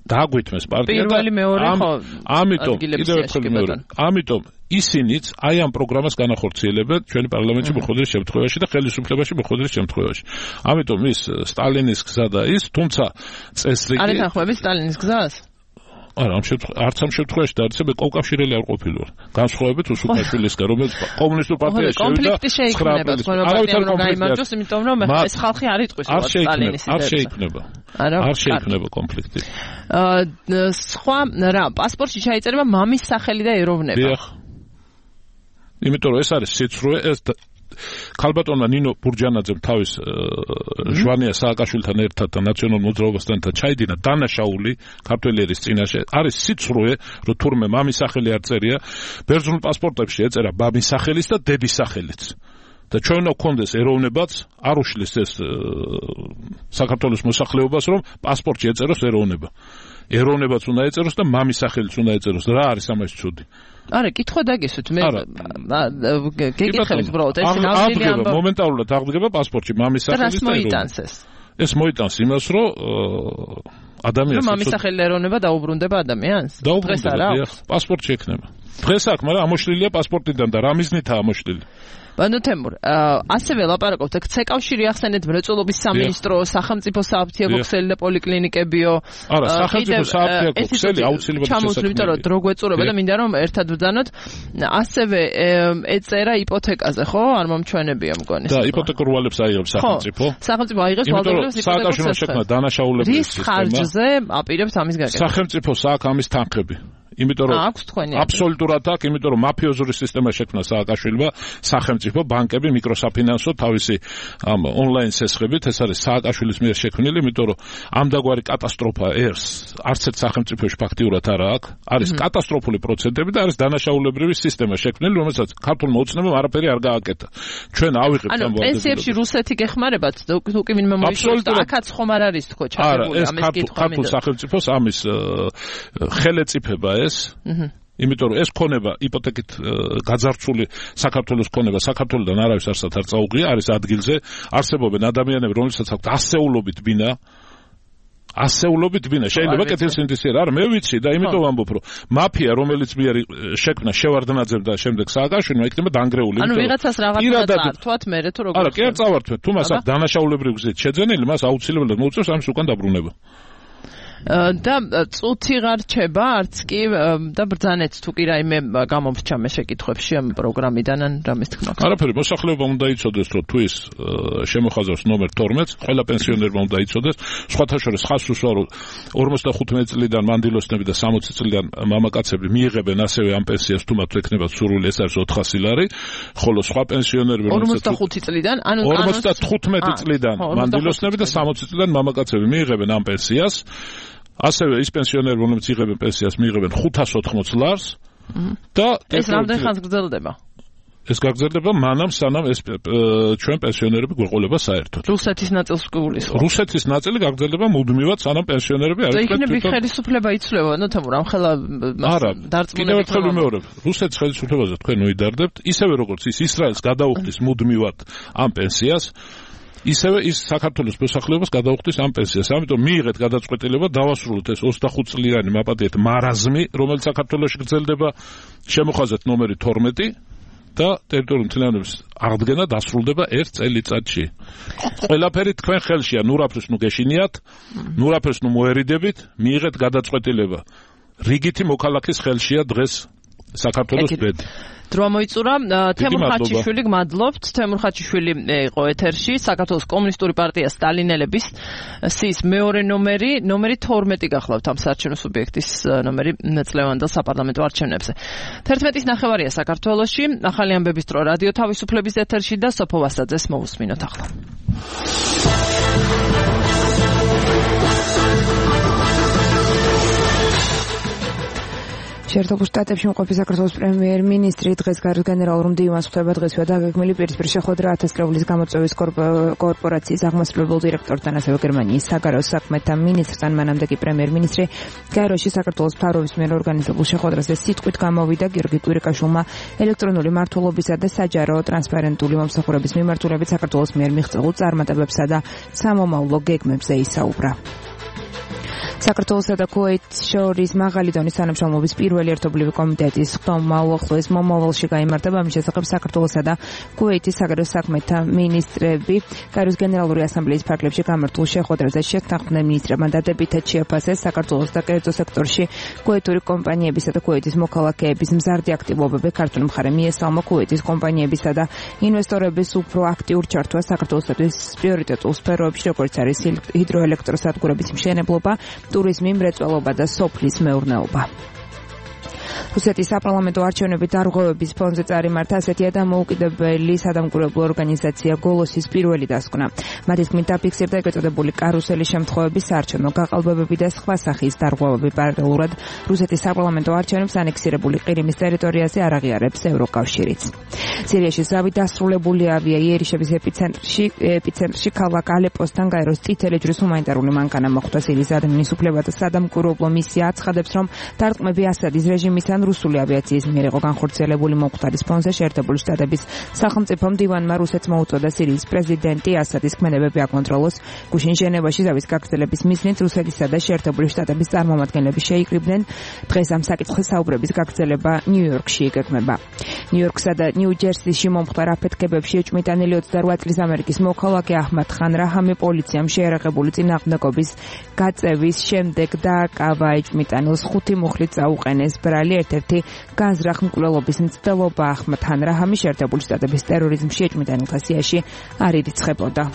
პირველი მეორე ხო ამიტომ კიდევ ერთხელ ამიტომ ისინიც აი ამ პროგრამას განახორციელებენ ჩვენი პარლამენტში მოხდების შემთხვევაში და ხელისუფლებაში მოხდების შემთხვევაში. ამიტომ ის სტალინის გზა და ის, თუმცა წესრიგი არ ეთანხმები სტალინის გზას? არა, არც ამ შემთხვევაში და არც მე კავკავშირელი არ ყოფილვარ. განსხვავებით უსუხაშვილისგან, რომელიც კომუნისტურ პარტიაში შევიდა. კონფლიქტი შეიქმნება, თქვენ რომ გაიმარჯვოს, იმიტომ რომ ეს ხალხი არ იტყვის სტალინის იდეებს. არ შეიქმნება კონფლიქტი. სხვა რა, პასპორტში ჩაიწერება მამის სახელი და ეროვნება. დიახ. იმიტომ რომ ეს არის სიცრუე, ეს ქალბატონმა ნინო ბურჯანაძემ თავის ჟვანია სააკაშვილთან ერთად და ნაციონალურ მოძრაობასთან ჩაიდინა დანაშაული ქართველი ერის წინაშე. არის სიცრუე, რომ თურმე მამის სახელი არ წერია, ბერძნულ პასპორტებში ეწერა ბაბის სახელიც და დედის სახელიც. და ჩვენ უნდა გქონდეს ეროვნებაც, არ უშლის ეს საქართველოს მოსახლეობას, რომ პასპორტში ეწეროს ეროვნება. ეროვნებაც უნდა ეწეროს და მამის სახელიც უნდა ეწეროს. რა არის ამაში ცუდი? არა, კითხვა დაგისვით, მე გეკითხებით უბრალოდ ეს ნამდვილი ამბავი. მომენტალურად აღდგება პასპორტში მამის სახელის და მოიტანს ეს მოიტანს იმას, რომ ადამიანს მამის სახელი და ეროვნება დაუბრუნდება ადამიანს? დღეს არა აქვს? პასპორტი შექმნება. დღეს აქვს, მაგრამ ამოშლილია პასპორტიდან და რა მიზნითაა ამოშლილი? ბანო თემურ, ასევე ლაპარაკობთ, ცეკავშირი ახსენეთ მრეწველობის სამინისტრო, სახელმწიფო სააფთიაქო ქსელი და პოლიკლინიკებიო. არა, სახელმწიფო სააფთიაქო ქსელი აუცილებლად ჩამოსული, იმიტომ რომ დრო გვეწურება და მინდა რომ ერთად ვძანოთ. ასევე ეწერა იპოთეკაზე, ხო? არ მომჩვენებია მგონი. და იპოთეკურ ვალებს აიღებს სახელმწიფო. სახელმწიფო აიღებს ვალდებლებს იპოთეკურ შექმნა დანაშაულების სისტემა. რის ხარჯზე აპირებს ამის გაკეთებას? სახელმწიფოს აქვს ამის თანხები. იმიტომ რომ აბსოლუტურად აქვს, იმიტომ რომ მაფიოზური სისტემა შექმნა სააკაშვილმა, სახელმწიფო ბანკები, მიკროსაფინანსო თავისი ამ ონლაინ სესხებით, ეს არის სააკაშვილის მიერ შექმნილი, იმიტომ რომ ამდაგვარი კატასტროფა არც ერთ სახელმწიფოში ფაქტიურად არ აქვს, არის კატასტროფული პროცენტები და არის დანაშაულებრივი სისტემა შექმნილი, რომელსაც ქართულმა უცნებამ არაფერი არ გააკეთა. ჩვენ ავიღებთ ამ ვალდებულებას. პენსიებში რუსეთი გეხმარებათ, თუ კი მინიმუმ მოიწევს, აქაც ხომ არ არის თქო ჩაგებული ამის კითხვა. ქართულ სახელმწიფოს ამის ხელეწიფება იმიტომ რომ ეს ქონება იპოთეკით გაძარცული საქართველოს ქონება საქართველოსთან არავის არსად არ წაუღია, არის ადგილზე, არსებობენ ადამიანები, რომელსაც აქვთ ასეულობით ბინა, შეიძლება კეთილსინდისიერ არ მე ვიცი და იმიტომ ვამბობ, რომ მაფია, რომელიც მიერ შექმნა შევარდნაძემ და შემდეგ სააკაშვილმა, იქნება დანგრეული. ანუ ვიღაცას რაღაცა წავართვათ მერე თუ როგორ? არა, კი არ წავართვეთ, თუ მას აქვს დანაშაულებრივი გზით შეძენილი, მას აუცილებლად მოუწევს ამის უკან დაბრუნება. და წუთი გარჩება არც კი და ბრძანეთ თუ კი რაიმე გამომრჩა მე შეკითხვებში ამ პროგრამიდან ან რამის თქმა. არაფერი, მოსახლეობამ უნდა იცოდეს, რომ თუ ის შემოხაზავს ნომერ 12-ს, ყველა პენსიონერმა უნდა იცოდეს, სხვათა შორის ხაზს უსვა, რომ 55 წლიდან მანდილოსნები და 60 წლიდან მამაკაცები მიიღებენ ასევე ამ პენსიას, თუ მათ ექნება სურვილი, ეს არის 400 ლარი, ხოლო სხვა პენსიონერები 45 წლიდან, ანუ 55 წლიდან მანდილოსნები და 60 წლიდან მამაკაცები მიიღებენ ამ პენსიას. ასევე ის პენსიონერები, რომლებიც იღებენ პენსიას, მიიღებენ 580 ლარს და ეს რამდენ ხანს გრძელდება? ეს გაგრძელდება მანამ სანამ ეს ჩვენ პენსიონერები გვეყოლება საერთოდ. რუსეთის ნაწილს გულისხმობ. რუსეთის ნაწილი გაგრძელდება მუდმივად სანამ პენსიონერები არ იქნება. იქნები ხელისუფლება იცვლება, ნუ თამურ ამ ხელა დარწმუნებით ვიმეორებ. რუსეთის ხელისუფლებაზე თქვენ უიდარდებთ, ისევე როგორც ის ისრაელს გადაუხდის მუდმივად ამ პენსიას, ისევე ის საქართველოს მოსახლეობას გადაუხდის ამ პენსიას. ამიტომ მიიღეთ გადაწყვეტილება, დავასრულოთ ეს 25 წლიანი მაპატიეთ მარაზმი, რომელიც საქართველოში გრძელდება, შემოხაზეთ ნომერი 12 და ტერიტორიული მთლიანობის აღდგენა დასრულდება 1 წელიწადში. ყველაფერი თქვენ ხელშია, ნურაფერს ნუ გეშინიათ, ნურაფერს ნუ მოერიდებით, მიიღეთ გადაწყვეტილება. რიგითი მოქალაქის ხელშია დღეს საქართველოს ბედი. დრო მოიწურა თემურ ხაჩიშვილი, გმადლობთ. თემურ ხაჩიშვილი იყო ეთერში, საქართველოს კომუნისტური პარტია სტალინელების სიის მეორე ნომერი 12 გახლავთ ამ საარჩევნო სუბიექტის ნომერი წლევანდელ საპარლამენტო არჩევნებზე. 11-ის ნახევარია საქართველოში, ახალი ამბების დრო რადიო თავისუფლების ეთერში და სოფო ვასაძეს მოусმინოთ ახლა. შეერთებულ შტატებში მყოფი საქართველოს პრემიერ-მინისტრი დღეს გენერალურ მდივანს ხვდება. დღესვე დაგეგმილი პირისპირ შეხვედრა ათასწლეულის გამოწვევის კორპორაციის აღმასრულებელ დირექტორთან, ასევე გერმანიის საგარეო საქმეთა მინისტრთან. მანამდე კი პრემიერ-მინისტრი გაეროში საქართველოს მთავრობის მიერ ორგანიზებულ შეხვედრაზე სიტყვით გამოვიდა. გიორგი კვირიკაშვილმა ელექტრონული მმართველობისა და საჯარო ტრანსპარენტული მომსახურების მიმართულებით საქართველოს მიერ მიღწეულ წარმატებებსა და სამომავლო გეგმებზე ისაუბრა. საქართველოსა და ქუეითს შორის მაღალი დონის თანამშრომლობის პირველი ერთობლივი კომიტეტის ხდომა უახლოეს მომავალში გაიმართება. ამის შესახებ საქართველოსა და ქუეითის საგარეო საქმეთა მინისტრები გაეროს გენერალური ასამბლეის ფარგლებში გამართულ შეხვედრაზე შეთანხმდნენ. მინისტრებმა დადებითად შეაფასეს საქართველოს და კერძო სექტორში ქუეთური კომპანიებისა და ქუეთის მოქალაქეების მზარდი აქტივობები. ქართული მხარე მიესალმა ქუეთის კომპანიებისა და ინვესტორების უფრო აქტიურ ჩართვას საქართველოსთვის პრიორიტეტულ სფეროებში, როგორც არის ჰიდროელექტროსადგურების მშენებლობა, ტურიზმი, მრეწველობა და სოფლის მეურნეობა. რუსეთის საპარლამენტო არჩევნები დარღვევების ფონზე წარიმართა. ასეთია დამოუკიდებელი სადამკვირვებლო ორგანიზაცია გოლოსის პირველი დასკვნა. მათი თქმით, დაფიქსირდა ეგრეთ წოდებული კარუსელის შემთხვევები, საარჩევნო გაყალბებები და სხვა სახის დარღვევები. პარალელურად რუსეთის საპარლამენტო არჩევნებს ანექსირებული ყირიმის ტერიტორიაზე არ აღიარებს ევროკავშირიც. სირიაში ზავი დასრულებული ავია იერიშების ეპიცენტრში ქალაქ ალეპოსთან გაეროს წითელი ჯვრის ჰუმანიტარული მანქანა მოხვდა. სირიის ადამიანის უფლებათა სადამკვირვებლო მისია აცხადებს, რომ დარტყმები ასადის რეჟიმისთან რუსული ავიაციის მიერ იყო განხორციელებული. მომხდარის ფონზე შეერთებული შტატების სახელმწიფო მდივანმა რუსეთს მოუწოდა სირიის პრეზიდენტი ასადის ქმედებები აკონტროლოს. გუშინ ჟენევაში ზავის გაგრძელების მიზნით რუსეთისა და შეერთებული შტატების წარმომადგენლები შეიკრიბნენ. დღეს ამ საკითხის საუბრების გაგრძელება ნიუ-იორკში იგეგმება. ნიუ-იორკსა და ნიუ-ჯერსიში მომხდარ აფეთქებებში ეჭვმიტანილი 28 წლის ამერიკის მოქალაქე აჰმად ხან რაჰამი პოლიციამ შეერაღებული წინააღმდეგობის გაწევის შემდეგ დააკავა. ეჭვმიტანილს 5 მუხლით წაუყენეს ბრალი. ერთ-ერთი განზრახ მკვლელობის მცდელობა აჰმად ხან რაჰამი შეერთებული შტატების ტერორიზმში ეჭვმიტანილთა სიაში არ ირიცხებოდა.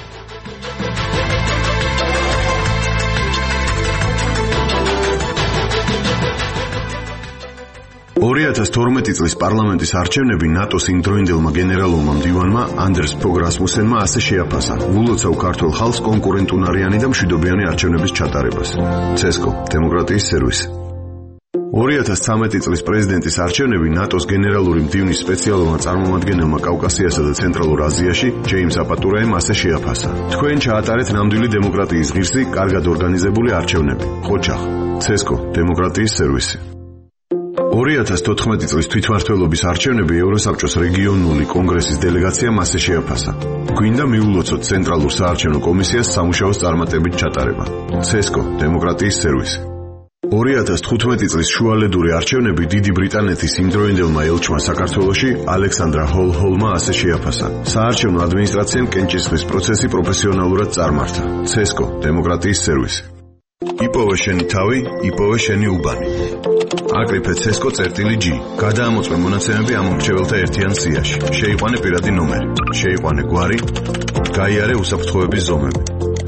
2012 წლის პარლამენტის არჩევნები ნატოს იმდროინდელმა გენერალურმა მდივანმა ანდერს ფოგ რასმუსენმა ასე შეაფასა. ვულოცავ ქართულ ხალხს კონკურენტუნარიანი და მშვიდობიანი არჩევნების ჩატარებას. ცესკო, დემოკრატიის სერვისი. 2013 წლის პრეზიდენტის არჩევნები ნატოს გენერალური მდივნის სპეციალურმა წარმომადგენელმა კავკასიასა და ცენტრალურ აზიაში ჯეიმს აპატურაემ ასე შეაფასა. თქვენ ჩაატარეთ ნამდვილი დემოკრატიის ღირსი, კარგად ორგანიზებული არჩევნები. ხოჩახ, ცესკო, დემოკრატიის სერვისი. 2014 წლის თვითმმართველობის არჩევნები ევროსაბჭოს რეგიონული კონგრესის დელეგაციამ ასე შეაფასა. გვინდა მიულოცოთ ცენტრალურ საარჩევნო კომისიას სამუშაოს წარმატებით ჩატარება. ცესკო, დემოკრატიის სერვისი. 2015 წლის შუალედური არჩევნები დიდი ბრიტანეთის იმდროინდელმა ელჩმა საქართველოში ალექსანდრა ჰოლჰოლმა ასე შეაფასა. საარჩევნო ადმინისტრაციამ კენჭისყრის პროცესი პროფესიონალურად წარმართა. ცესკო, დემოკრატიის სერვისი. იპოვე შენი თავი, იპოვე შენი უბანი. აკრიფე CESCO წერტილი G. გადაამოწმე მონაცემები ამორჩეველთა ერთიან სიაში. შეიყვანე პირადი ნომერი, შეიყვანე გვარი, გაიარე უსაფრთხოების ზომები.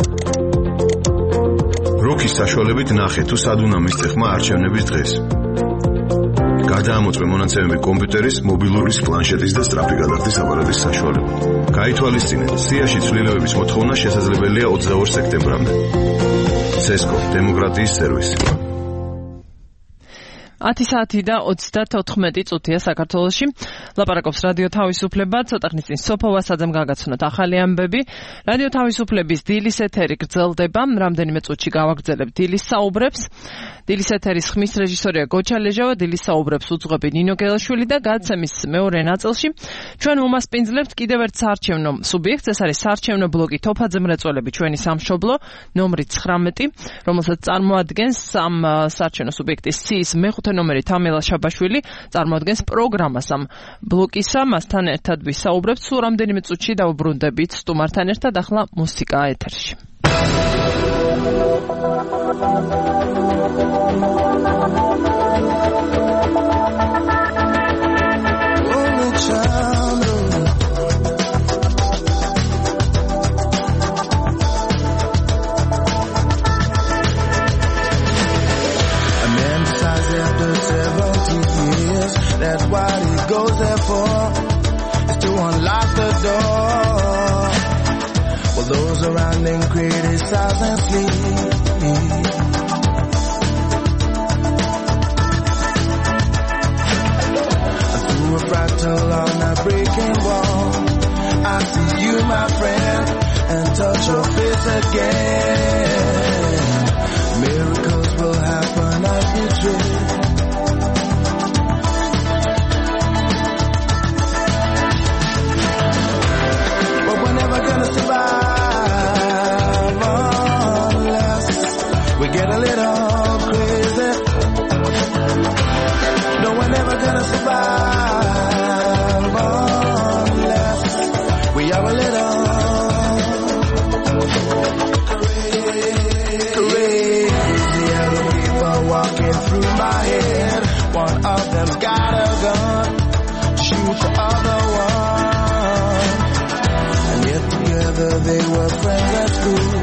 როქის საშუალებით ნახე თუ სად უნდა მისცე ხმა არჩევნების დღეს. გადაამოწმე მონაცემები კომპიუტერის, მობილურის, პლანშეტის და სწრაფი გადახდის აპარატის საშუალებით. გაითვალისწინე, სიაში ცვლილებების მოთხოვნა შესაძლებელია 22 სექტემბრამდე. CESCO დემოკრატიის სერვისი. 10 საათი და 34 წუთია საქართველოში. ლაპარაკობს რადიო თავისუფლება. ცოტა ხნის წინ სოფო ვასაძემ გაგაცნოთ ახალი ამბები. რადიო თავისუფლების დილის ეთერი გრძელდება. რამდენიმე წუთში გავაგრძელებ დილის საუბრებს. დილის ეთერის ხმის რეჟისორია გოჩა ლეჟავა, დილის საუბრებს უძღვები ნინო გელაშვილი და გადაცემის მეორე ნაწილში ჩვენ მომასპინძლებთ კიდევ ერთ საარჩევნო სუბიექტს. ეს არის საარჩევნო ბლოკი თოფაძე მრეწველები ჩვენი სამშობლო, ნომრი 19, რომელსაც წარმოადგენს ამ საარჩევნო სუბიექტის ციის მეხუთე ნომერი თამილა შაბაშვილი, წარმოადგენს პროგრამას ამ ბლოკისა. მასთან ერთად ვისაუბრებთ. სულ რამდენიმე წუთში დავუბრუნდებით სტუმართან ერთად. ახლა მუსიკა ეთერში. That's what he goes there for, is to unlock the door. Well, those around him criticize and sleep. Through a fractal on a breaking wall, I see you, my friend, and touch your face again. Miracles will happen as we dream. Get a little crazy. No, we're never gonna survive unless we are a little crazy. Other people walking through my head. One of them's got a gun, shoot the other one, and yet together they were friends at school.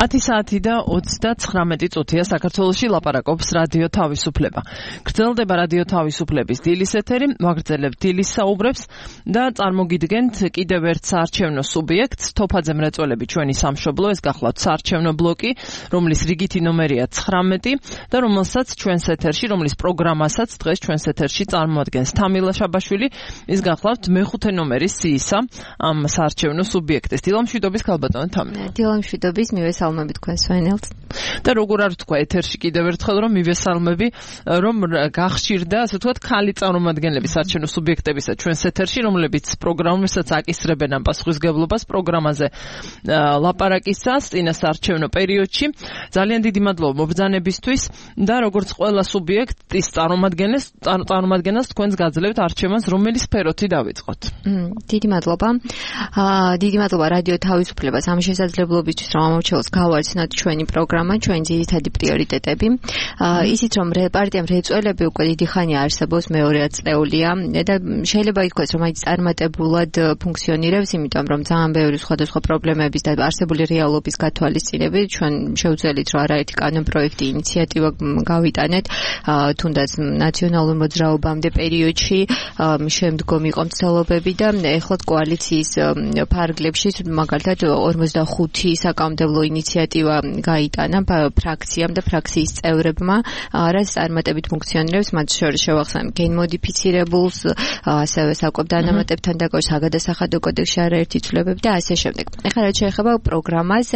10 საათი და 39 წუთია საქართველოში ლაპარაკობს რადიო თავისუფლება. გრძელდება რადიო თავისუფლების დილის ეთერი, ვაგრძელებთ დილის საუბრებს და წარმოგიდგენთ კიდევ ერთ საარჩევნო სუბიექტს, თოფაძე მრეწველები ჩვენი სამშობლო, ეს გახლავთ საარჩევნო ბლოკი, რომლის რიგითი ნომერია 19 და რომელსაც ჩვენს ეთერში, რომლის პროგრამასაც დღეს ჩვენს ეთერში წარმოადგენს თამილა შაბაშვილი, ის გახლავთ მეხუთე ნომერის სიისა ამ საარჩევნო სუბიექტის. დილამშვიდობის ქალბატონო თამილა. დილამშვიდობის, მივესალმები თქვენს ვენელს. და როგორ არ თქვა ეთერში კიდევ ერთხელ რომ მივესალმები, რომ გახშირდა, ასე ვთქვათ, ქალი წარმომადგენლების საარჩევნო სუბიექტებისა ჩვენს ეთერში, რომლებიც პროგრამასაც აკისრებენ ამ პასუხისგებლობას პროგრამაზე ლაპარაკისას წინა საარჩევნო პერიოდში. ძალიან დიდი მადლობა მობრძანებისთვის და როგორც ყველა სუბიექტის წარმომადგენელს თქვენს გაძლევთ არჩევანს, რომელი სფეროთი დავიწყოთ. დიდი მადლობა. დიდი მადლობა რადიო თავისუფლებას ამ შესაძლებლობისთვის, რომ ამორჩეულს გავარცნათ ჩვენი პროგრამა, ჩვენი ძირითადი პრიორიტეტები. ისიც რომ პარტია მრეწველები უკვე დიდი ხანია არსებობს, მეორე ათწლეულია და შეიძლება ითქვას, რომ აი წარმატებულად ფუნქციონირებს, იმიტომ რომ ძალიან ბევრი სხვადასხვა პრობლემების და არსებული რეალობის გათვალისწინებით ჩვენ შევძელით, რომ არაერთი კანონპროექტი ინიციატივა გავიტანეთ, თუნდაც ნაციონალურ მოძრაობამდე პერიოდში, შემდგომი ყომცდელობები და ეხლა კოალიციის ფარგლებში, მაგალითად 45 საკანონმდებლო ინიციატივა გაიტანა ფრაქციამ და ფრაქციის წევრებმა, რაც წარმატებით ფუნქციონირებს, მათ შორის შევახსენებ გენმოდიფიცირებულს, ასევე საკვებ დანამატებთან დაკავშირებით საგადასახადო კოდექსში არაერთი ცვლილებები და ასე შემდეგ. ეხლა რაც შეეხება პროგრამას,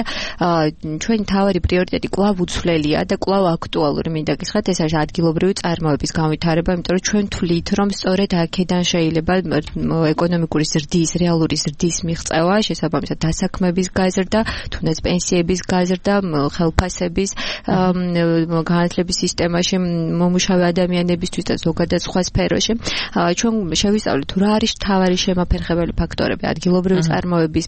ჩვენი მთავარი პრიორიტეტი კვლავ უცვლელია და კვლავ აქტუალური, მინდა გითხრათ, ეს არის ადგილობრივი წარმოების განვითარება, იმიტომ რომ ჩვენ თვლით, რომ სწორედ აქედან შეიძლება ეკონომიკური ზრდის, რეალური ზრდის მიღწევა, შესაბამისად დასაქმების გაზრდა, თუნდაც პენსიების გაზრდა, ხელფასების განათლების სისტემაში მომუშავე ადამიანებისთვის და ზოგადად სხვა სფეროში. ჩვენ შევისწავლით, რა არის მთავარი შემაფერხებელი ფაქტორები ადგილობრივი წარმოების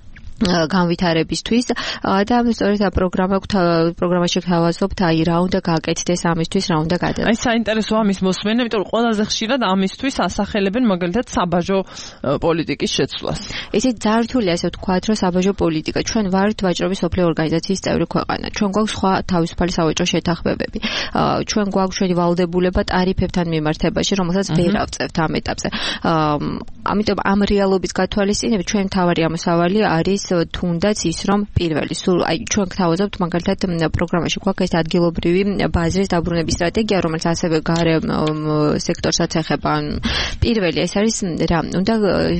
განვითარებისთვის და სწორედ პროგრამაში გავაზობთ, აი რა უნდა გაკეთდეს ამისთვის, რა უნდა გადადგეს. აი საინტერესო ამის მოსმენა, იმიტომ რომ ყველაზე ხშირად ამისთვის ასახელებენ მაგალითად საბაჟო პოლიტიკის შეცვლას. ისე ძალიან რთულია ასე ვთქვათ, რომ საბაჟო პოლიტიკა, ჩვენ ვართ ვაჭრობის სოფლიო ორგანიზაციის წევრი ქვეყანა. ჩვენ გვაქვს სხვა თავისუფალი სავაჭრო შეთანხმებები. ჩვენ გვაქვს ჩვენი ვალდებულება ტარიფებთან მიმართებაში, რომელსაც ვერ ავწევთ ამ ეტაპზე. ამიტომ ამ რეალობის გათვალისწინებით ჩვენ მთავარი ამოსავალი არის თუნდაც ის, რომ პირველი სულ აი ჩვენ გთავაზობთ მაგალითად პროგრამაში გვაქვს ეს ადგილობრივი ბაზრის დაბრუნების სტრატეგია, რომელიც ასევე გარე სექტორსაც ეხება. პირველი ეს არის რა, უნდა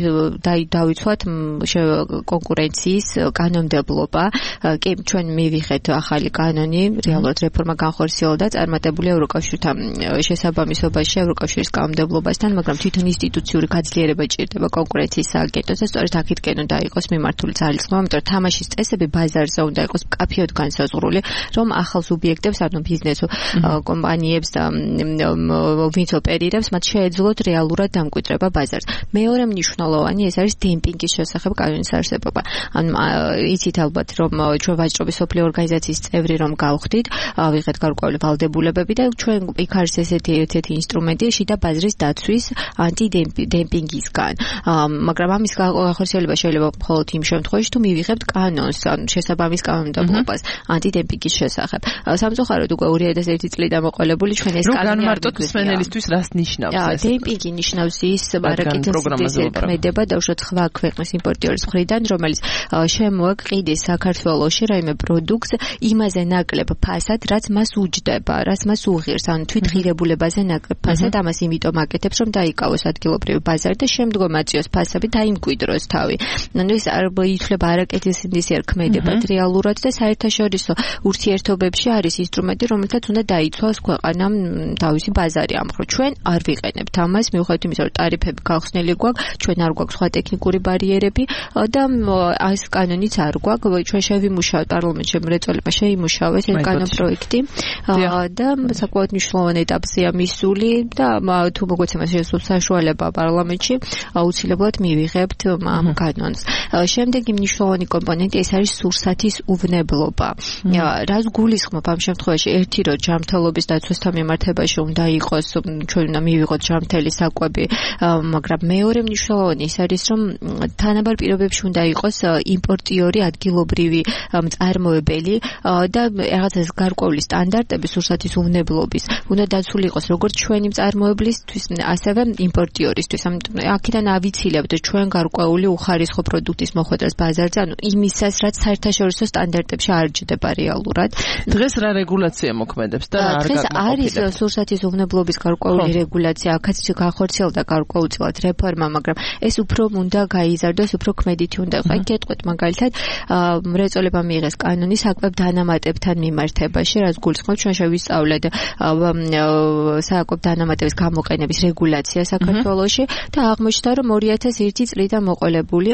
დავიცვათ კონკურენციის კანონმდებლობა. კი, ჩვენ მივიღეთ ახალი კანონი, რეალურად რეფორმა განხორციელდა, წარმატებული ევროკავშირთან შესაბამისობაში ევროკავშირის კანონმდებლობასთან, მაგრამ თვითონ ინსტიტუციური გაძლიერება ჭირდება კონკურენციის სააგენტოს და სწორედ აქეთკენ უნდა იყოს მიმართული ძალისხმევა, იმიტომ რომ თამაშის წესები ბაზარზე უნდა იყოს მკაფიოდ განსაზღვრული, რომ ახალ სუბიექტებს, ანუ ბიზნეს კომპანიებს და ვინც ოპერირებს, მათ შეეძლოთ რეალურად დამკვიდრება ბაზარზე. მეორე მნიშვნელოვანი ეს არის დემპინგის შესახებ კანონის არსებობა. ანუ იცით ალბათ, რომ ჩვენ ვაჭრობის სოფლიო ორგანიზაციის წევრი რომ გავხდით, ვიღეთ გარკვეული ვალდებულებები და ჩვენ იქ არის ესეთი ერთ-ერთი ინსტრუმენტი შიდა ბაზრის დაცვის ანტიდემპინგისგან. მაგრამ ამის განხორციელება შეიძლება მხოლოდ იმ შემთხვევაში, თუ მივიღებთ კანონს, ანუ შესაბამის კანონმდებლობას ანტიდემპინგის შესახებ. სამწუხაროდ უკვე 2001 წლიდან მოყოლებული ჩვენ ეს კანონი არ განმარტოთ მსმენელისთვის რას ნიშნავს ეს? დემპინგი ნიშნავს ის მარკეტინგის ქმედება და უშუალოდ სხვა ქვეყნის იმპორტიორის მხრიდან, რომელიც შემოაყიდეს საქართველოში რაიმე პროდუქტს იმაზე ნაკლებ ფასად, რაც მას უჯდება, რაც მას უღირს, ანუ თვითღირებულებაზე ნაკლებ ფასად ამას იმიტომ აკეთებს, რომ დაიკავოს ადგილობრივი ბაზარი და შემდგომ აწიოს ფასები და იმკვიდროს თავი. ანუ ეს ითვლება არაკეთილსინდისიერ ქმედებად რეალურად და საერთაშორისო ურთიერთობებში არის ინსტრუმენტი, რომელთაც უნდა დაიცვას ქვეყანამ თავისი ბაზარი ამხრო. ჩვენ არ ვიყენებთ ამას, მიუხედავად იმისა, რომ ტარიფები გახსნილი გვაქვს, ჩვენ არ გვაქვს სხვა ტექნიკური ბარიერები და ეს კანონიც არ გვაქვს. ჩვენ შევიმუშავეთ პარლამენტში, მრეწველებმა შეიმუშავეს ეს კანონპროექტი და საკმაოდ მნიშვნელოვანი ეტაპზეა მისული და თუ მოგვეცემას საშუალება პარლამენტში, აუცილებლად მივიღებთ ამ კანონს. შემდეგი მნიშვნელოვანი კომპონენტი ეს არის სურსათის უვნებლობა. რაც გულისხმობ ამ შემთხვევაში ერთი რომ ჯანმრთელობის დაცვასთან მიმართებაში უნდა იყოს ჩვენ უნდა მივიღოთ ჯანმრთელი საკვები, მაგრამ მეორე მნიშვნელოვანი ის არის რომ თანაბარ პირობებში უნდა იყოს იმპორტიორი ადგილობრივი მწარმოებელი და რაღაცას გარკვეული სტანდარტები სურსათის უვნებლობის უნდა დაცული იყოს როგორც ჩვენი მწარმოებლისთვის, ასევე იმპორტიორისთვის. ამიტომ აქედან ავიცილებთ ჩვენ გარკვეული უხარისხო პროდუქტის მოხვედრას ბაზარზე, ანუ იმისას, რაც საერთაშორისო სტანდარტებში არ ჯდება რეალურად. დღეს რა რეგულაცია მოქმედებს და რა არ დღეს არის სურსათის უვნებლობის გარკვეული რეგულაცია, აქაც გახორციელდა გარკვეულწილად რეფორმა, მაგრამ ეს უფრო უნდა გაიზარდოს, უფრო ქმედითი უნდა იყოს. აი გეტყვით მაგალითად, მრეწველებამ მიიღეს კანონი საკვებ დანამატებთან მიმართებაში, რაც გულისხმობს ჩვენ შევისწავლეთ საკვებ დანამატების გამოყენების რეგულაცია საქართველოში და აღმოჩნდა, რომ 2001 წლიდან მოყოლებული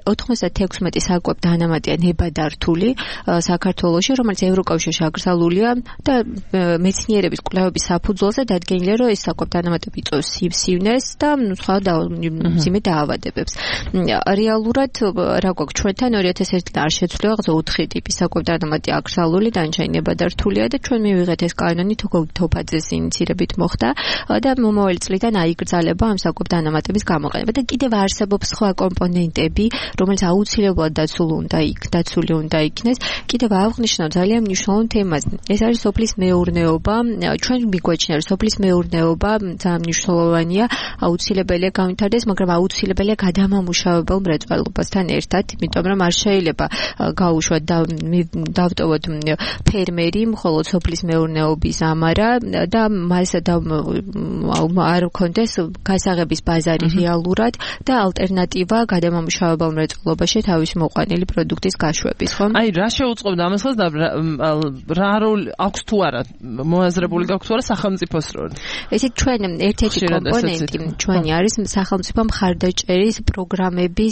96 საკვებ დანამატია ნებადართული საქართველოში, რომელიც ევროკავშირში აკრძალულია და მეცნიერების კვლევების საფუძველზე დადგენილია, რომ ეს საკვებ დანამატები იწვევს სივნეს და სხვა მძიმე დაავადებებს. რეალურად რა გვაქვს ჩვენთან 2001-დან არ შეცვლილა 4 ტიპის საკვებ დანამატი აკრძალული, დანარჩენი ნებადართულია და ჩვენ მივიღეთ ეს კანონი თოფაძეს ინიციირებით მოხდა და მომავალი წლიდან აიგრძალება ამ საკვებ დანამატების გამოყენება და კიდევ არსებობს სხვა კომპონენტები, რომელიც აუცილებლად დაცული უნდა იქნეს. კიდევ აღნიშნავ ძალიან მნიშვნელოვან თემას. ეს არის სოფლის მეურნეობა. ჩვენ მიგვაჩნია, რომ სოფლის მეურნეობა ძალიან მნიშვნელოვანია, აუცილებელია განვითარდეს, მაგრამ აუცილებელია გადამამუშავებელ მრეწველობასთან ერთად, იმიტომ რომ არ შეიძლება გაუშვათ და დავტოვოთ ფერმერი მხოლოდ სოფლის მეურნეობის ამარა და მას არ ქონდეს გასაღების ბაზარი რეალურად და ალტერნატივა გადამამუშავებელ მრეწველობაში თავისი მოყვანილი პროდუქტის გაშვების, ხო? აი, რა შეუწყობდა ამას და რა როლი აქვს თუ არა მოაზრებული გაქვს თუ არა სახელმწიფოს როლი? ესეთ ჩვენ ერთ-ერთი კომპონენტი ჩვენი არის სახელმწიფო მხარდაჭერის პროგრამების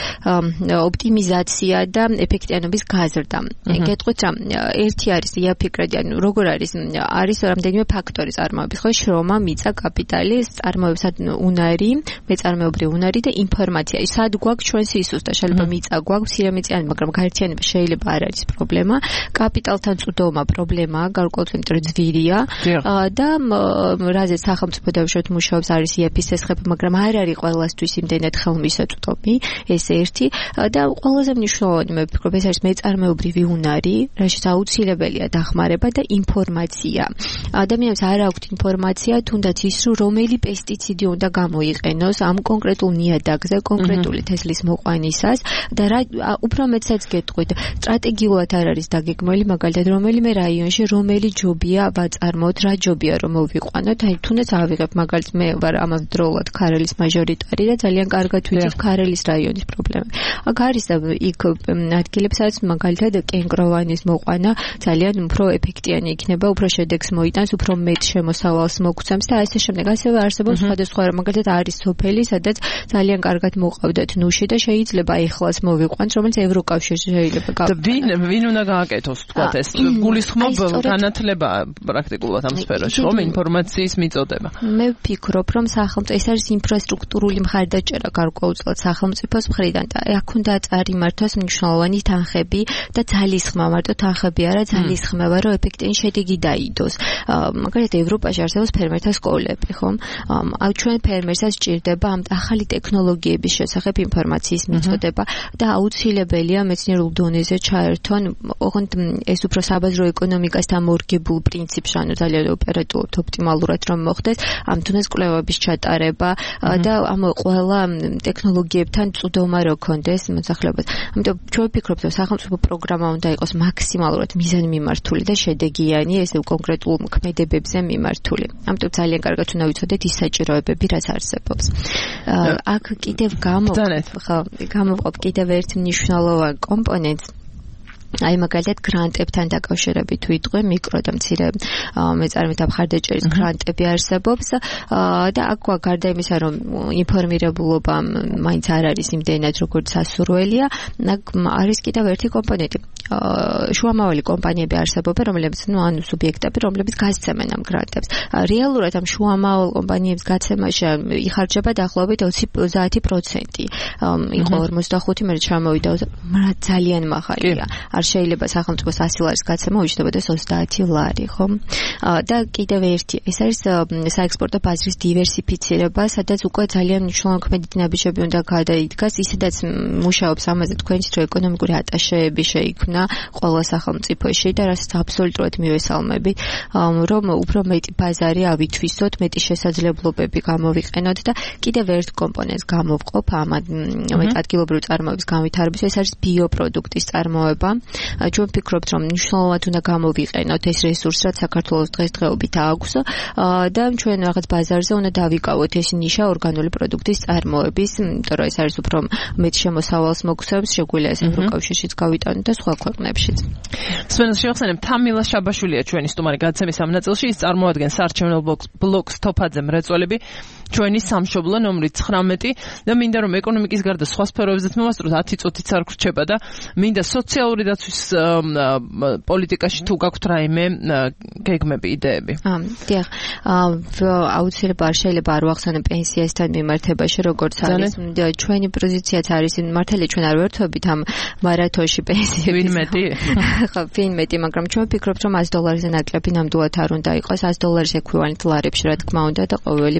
ოპტიმიზაცია და ეფექტიანობის გაზრდა. გეტყვით რა, ერთი არის იაფიქრები, ანუ როგორ არის რამდენიმე ფაქტორი წარმოების, ხო, შრომა, მიწა, კაპიტალი, წარმოებისად უნარი, მეწარმეობრივი უნარი და ინფორმაცია. სად გვაქვს ჩვენ სისუსტე, შეიძლება მიწა გვაქვს, სიამიწიანი, მაგრამ გაერთიანება შეიძლება არ არის პრობლემა. კაპიტალთან წვდომა პრობლემაა, გარკვეულწილად იმიტომ რომ ძვირია და რაზეც სახელმწიფო დავუშვათ მუშაობს არის IEF-ის სესხები, მაგრამ არ არის ყველასთვის იმდენად ხელმისაწვდომი, ეს ერთი და ყველაზე მნიშვნელოვანი მე ვფიქრობ ეს არის მეწარმეობრივი უნარი, რაშიც აუცილებელია დახმარება და ინფორმაცია. ადამიანს არ აქვს ინფორმაცია, თუნდაც ის რომელი პესტიციდი უნდა გამოიყენოს ამ კონკრეტულ ნიადაგზე, კონკრეტული თესლის მოყვანისას და რა უფრო მეცაც გეტყვით, სტრატეგიულად არ არის დაგეგმილი, მაგალითად რომელიმე რაიონში რომელი ჯობია ვაწარმოოთ, რა ჯობია რომ მოვიყვანოთ, აი თუნდაც ავიღებ მაგალითად მე ვარ ამავდროულად ქარელის მაჟორიტარი და ძალიან კარგად ვიცით ქარელის რაიონის პრობლემა. აქ არის იქ ადგილებს არის მაგალითად კენკროვანის მოყვანა ძალიან უფრო ეფექტიანი იქნება, უფრო შედეგს მოიტანს, უფრო მეტ შემოსავალს მოგცემს და ასე შემდეგ. ასევე არსებობს სხვადასხვა მაგალითად არის სოფელი, სადაც ძალიან კარგად მოყავდათ ნუში და შეიძლება ეხლას მოვიყვანს, რომელიც ევროკავშირში შეიძლება გავაკეთოს. ვინ უნდა გააკეთოს თქვა ეს? გულისხმობ განათლება პრაქტიკულად ამ სფეროში, რომ ინფორმაციის მიწოდება. მე ვფიქრობ, რომ სახელმწიფო ეს არის ინფრასტრუქტურული მხარდაჭერა გარკვეულწილად სახელმწიფოს მხრიდან და აქ უნდა წარიმართოს მნიშვნელოვანი თანხები და ძალისხმა, მარტო თანხები არა, ძალისხმევა, რომ ეფექტიანი შედეგი დაიდოს. მაგალითად ევროპაში არსებობს ფერმერთა სკოლები, ხომ? ჩვენ ფერმერსაც სჭირდება ამ ახალი ტექნოლოგიების შესახებ ინფორმაციის მიწოდება და აუცილებელია მეცნიერულ დონეზე ჩაერთონ, ოღონდ ეს უფრო საბაზრო ეკონომიკასთან მორგებულ პრინციპში, ანუ ძალიან ოპერატიულად ოპტიმალურად რომ მოხდეს, ამ თუნდაც კვლევების ჩატარება და ამ ყველა ტექნოლოგიებთან წვდომა რო ქონდეს მოსახლეობას. ამიტომ ჩვენ ვფიქრობთ, რომ სახელმწიფო პროგრამა უნდა იყოს მაქსიმალურად მიზანმიმართული და შედეგიანი, ესე კონკრეტულ ქმედებებზე მიმართული. ამიტომ ძალიან კარგად უნდა ვიცოდეთ ის საჭიროებები, რაც არსებობს. აქ კიდევ გამოვყავ კიდევ ერთ მნიშვნელოვან კომპონენტს. აი მაგალითად გრანტებთან დაკავშირებით ვიტყვი, მიკრო და მცირე მეწარმეთა მხარდაჭერის გრანტები არსებობს და აქ გარდა იმისა, რომ ინფორმირებულობა მაინც არ არის იმდენად როგორც სასურველია, აქ არის კიდევ ერთი კომპონენტი. შუამავალი კომპანიები არსებობენ, რომლებიც ანუ სუბიექტები, რომლებიც გასცემენ ამ გრანტებს. რეალურად ამ შუამავალ კომპანიების გაცემაში იხარჯება დაახლოებით 30%. იყო 45, მე ჩამოვიდა, მაგრამ ძალიან მაღალია. არ შეიძლება სახელმწიფო 100 ლარის გაცემა უჩნდებოდეს 30 ლარი, ხო? და კიდევ ერთი, ეს არის საექსპორტო ბაზრის დივერსიფიცირება, სადაც უკვე ძალიან მნიშვნელოვანი ნაბიჯები უნდა გადაიდგას, ისედაც მუშაობს ამაზე თქვენს რო ეკონომიკური ატაშეები შეიქმნა ყველა სახელმწიფოში და რასაც აბსოლუტურად მივესალმები, რომ უფრო მეტი ბაზარი ავითვისოთ, მეტი შესაძლებლობები გამოვიყენოთ და კიდევ ერთ კომპონენტს გამოვყოფ ამ ადგილობრივი წარმოების განვითარებისთვის, ეს არის ბიოპროდუქტის წარმოება. ჩვენ ვფიქრობთ, რომ მნიშვნელოვნად უნდა გამოვიყენოთ ეს რესურსი, რაც საქართველოს დღესდღეობით აქვს და ჩვენ რაღაც ბაზარზე უნდა დავიკავოთ ეს ნიშა ორგანული პროდუქტის წარმოების, იმიტომ რომ ეს არის უფრო მეტ შემოსავალს მოგცემს, შეგვიძლია ეს ევროკავშირშიც გავიტანოთ და სხვა ქვეყნებშიც. სვენელს შევახსენებ, თამილა შაბაშვილია ჩვენი სტუმარი გადაცემის ამ ნაწილში, ის წარმოადგენს საარჩევნო ბლოკს თოფაძე მრეწველები, ჩვენი სამშობლო ნომრი 19 და მინდა რომ ეკონომიკის გარდა სხვა სფეროებზეც მოვასწროთ 10 წუთიც არ გრჩება და მინდა სოციალური დაცვის პოლიტიკაში თუ გაქვთ რაიმე გეგმები, იდეები. დიახ, აუცილებლად არ შეიძლება არ ვახსენო პენსიასთან მიმართებაში, როგორც არის ჩვენი პოზიციაც არის, მართალია ჩვენ არ ვერთვებით ამ მარათონში პენსიების. ვინ მეტი, მაგრამ ჩვენ ვფიქრობთ, რომ $100-ზე ნაკლები ნამდვილად არ უნდა იყოს, $100 ექვივალენტ ლარებში, რა თქმა უნდა, და ყოველი